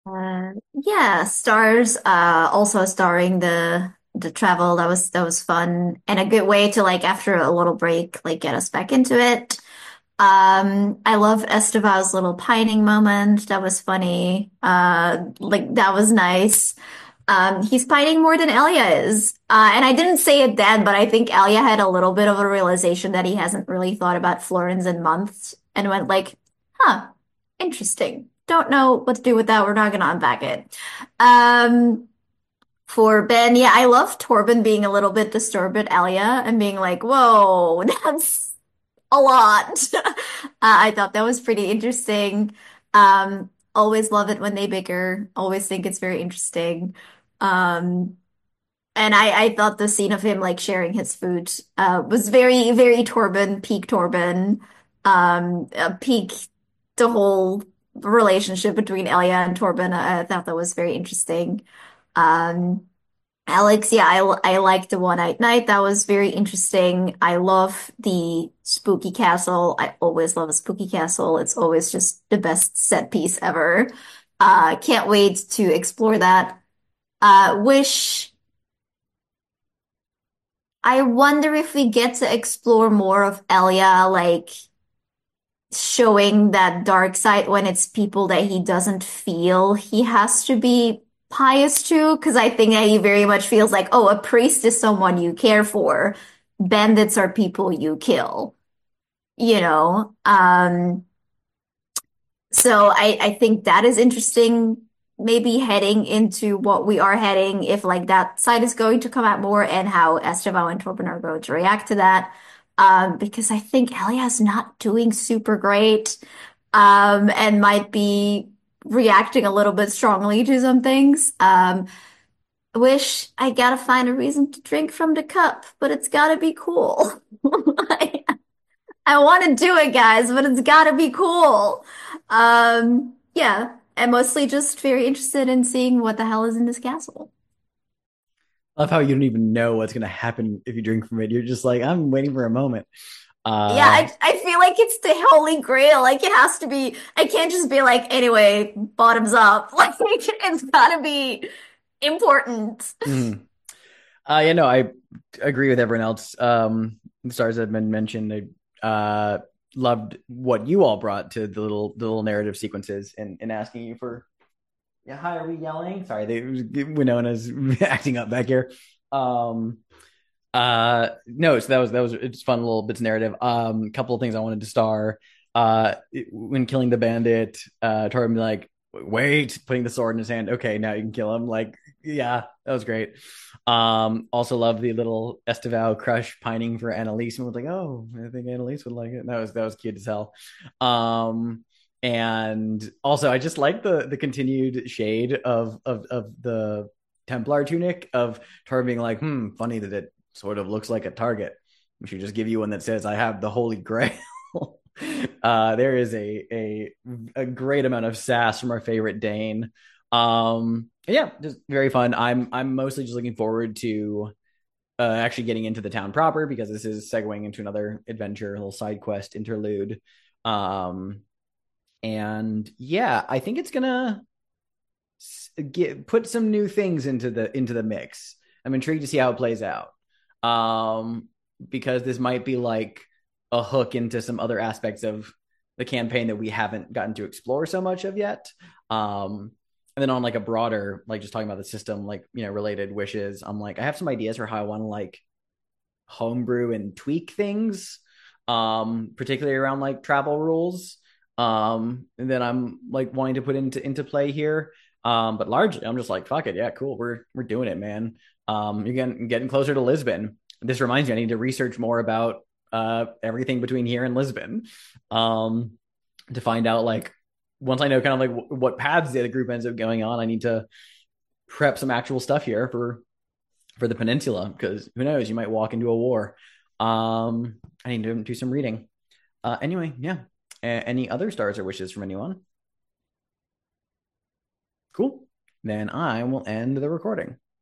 Uh, yeah, stars, uh, also starring the the travel. That was that was fun and a good way to like after a little break, like get us back into it. Um, I love Esteva's little pining moment. That was funny. Uh, like that was nice. Um, he's pining more than Elia is. Uh, and I didn't say it then, but I think Elia had a little bit of a realization that he hasn't really thought about Florins in months and went like, huh, interesting. Don't know what to do with that. We're not gonna unpack it. Um, for Ben, yeah, I love Torben being a little bit disturbed at Elia and being like, whoa, that's a lot. uh, I thought that was pretty interesting. Um, always love it when they bicker. Always think it's very interesting. Um, and I, I thought the scene of him like sharing his food uh, was very, very Torben, peak Torben, um, uh, peak the whole relationship between Elia and Torben. I, I thought that was very interesting. Um, Alex, yeah, I, I like the One Night Night. That was very interesting. I love the spooky castle. I always love a spooky castle. It's always just the best set piece ever. Uh, can't wait to explore that. Uh, wish, I wonder if we get to explore more of Elia, like showing that dark side when it's people that he doesn't feel he has to be pious to, because I think that he very much feels like, oh, a priest is someone you care for. Bandits are people you kill, you know? Um, so I, I think that is interesting, maybe heading into what we are heading, if like that side is going to come out more and how Esteban and Torben are going to react to that. Um, because I think Elia's not doing super great, um, and might be reacting a little bit strongly to some things. Um, I wish I gotta find a reason to drink from the cup, but it's gotta be cool. I want to do it, guys, but it's gotta be cool. Um, yeah, and mostly just very interested in seeing what the hell is in this castle. I love how you don't even know what's going to happen if you drink from it. You're just like, I'm waiting for a moment. Yeah, Uh, I I feel like it's the holy grail. Like it has to be. I can't just be like, anyway, bottoms up. Like it's gotta be important. mhm. Uh, yeah, no, I agree with everyone else. Um, the stars that have been mentioned. I uh, loved what you all brought to the little the little narrative sequences and, and asking you for. Yeah, hi, are we yelling? Sorry, they Winona's acting up back here. Um, uh, no, so that was that was it's fun little bits of narrative. Um, a couple of things I wanted to star. Uh, when killing the bandit, uh, Torben like, wait, putting the sword in his hand. Okay, now you can kill him. Like, yeah, that was great. Um, also love the little Esteval crush pining for Annalise and was like, oh, I think Annalise would like it. That was that was cute as hell. Um, and also I just like the the continued shade of of of the Templar tunic of Tor being like, hmm, funny that it sort of looks like a target. We should just give you one that says I have the Holy Grail. uh, there is a a a great amount of sass from our favorite Dane. Um, yeah, just very fun. I'm I'm mostly just looking forward to uh, actually getting into the town proper because this is segueing into another adventure, a little side quest interlude. Um, and yeah, I think it's gonna get put some new things into the into the mix. I'm intrigued to see how it plays out. Um, because this might be like a hook into some other aspects of the campaign that we haven't gotten to explore so much of yet. Um, and then on like a broader, like just talking about the system, like, you know, related wishes, I'm like, I have some ideas for how I want to like homebrew and tweak things, um, particularly around like travel rules. Um, and then I'm like wanting to put into into play here. Um, but largely I'm just like, fuck it, yeah, cool. We're we're doing it, man. Um, you're getting getting closer to Lisbon. This reminds me, I need to research more about uh everything between here and Lisbon. Um, to find out like once I know kind of like w- what paths the other group ends up going on, I need to prep some actual stuff here for for the peninsula because who knows, you might walk into a war. Um, I need to do some reading. Uh, anyway, yeah. A- any other stars or wishes from anyone? Cool. Then I will end the recording.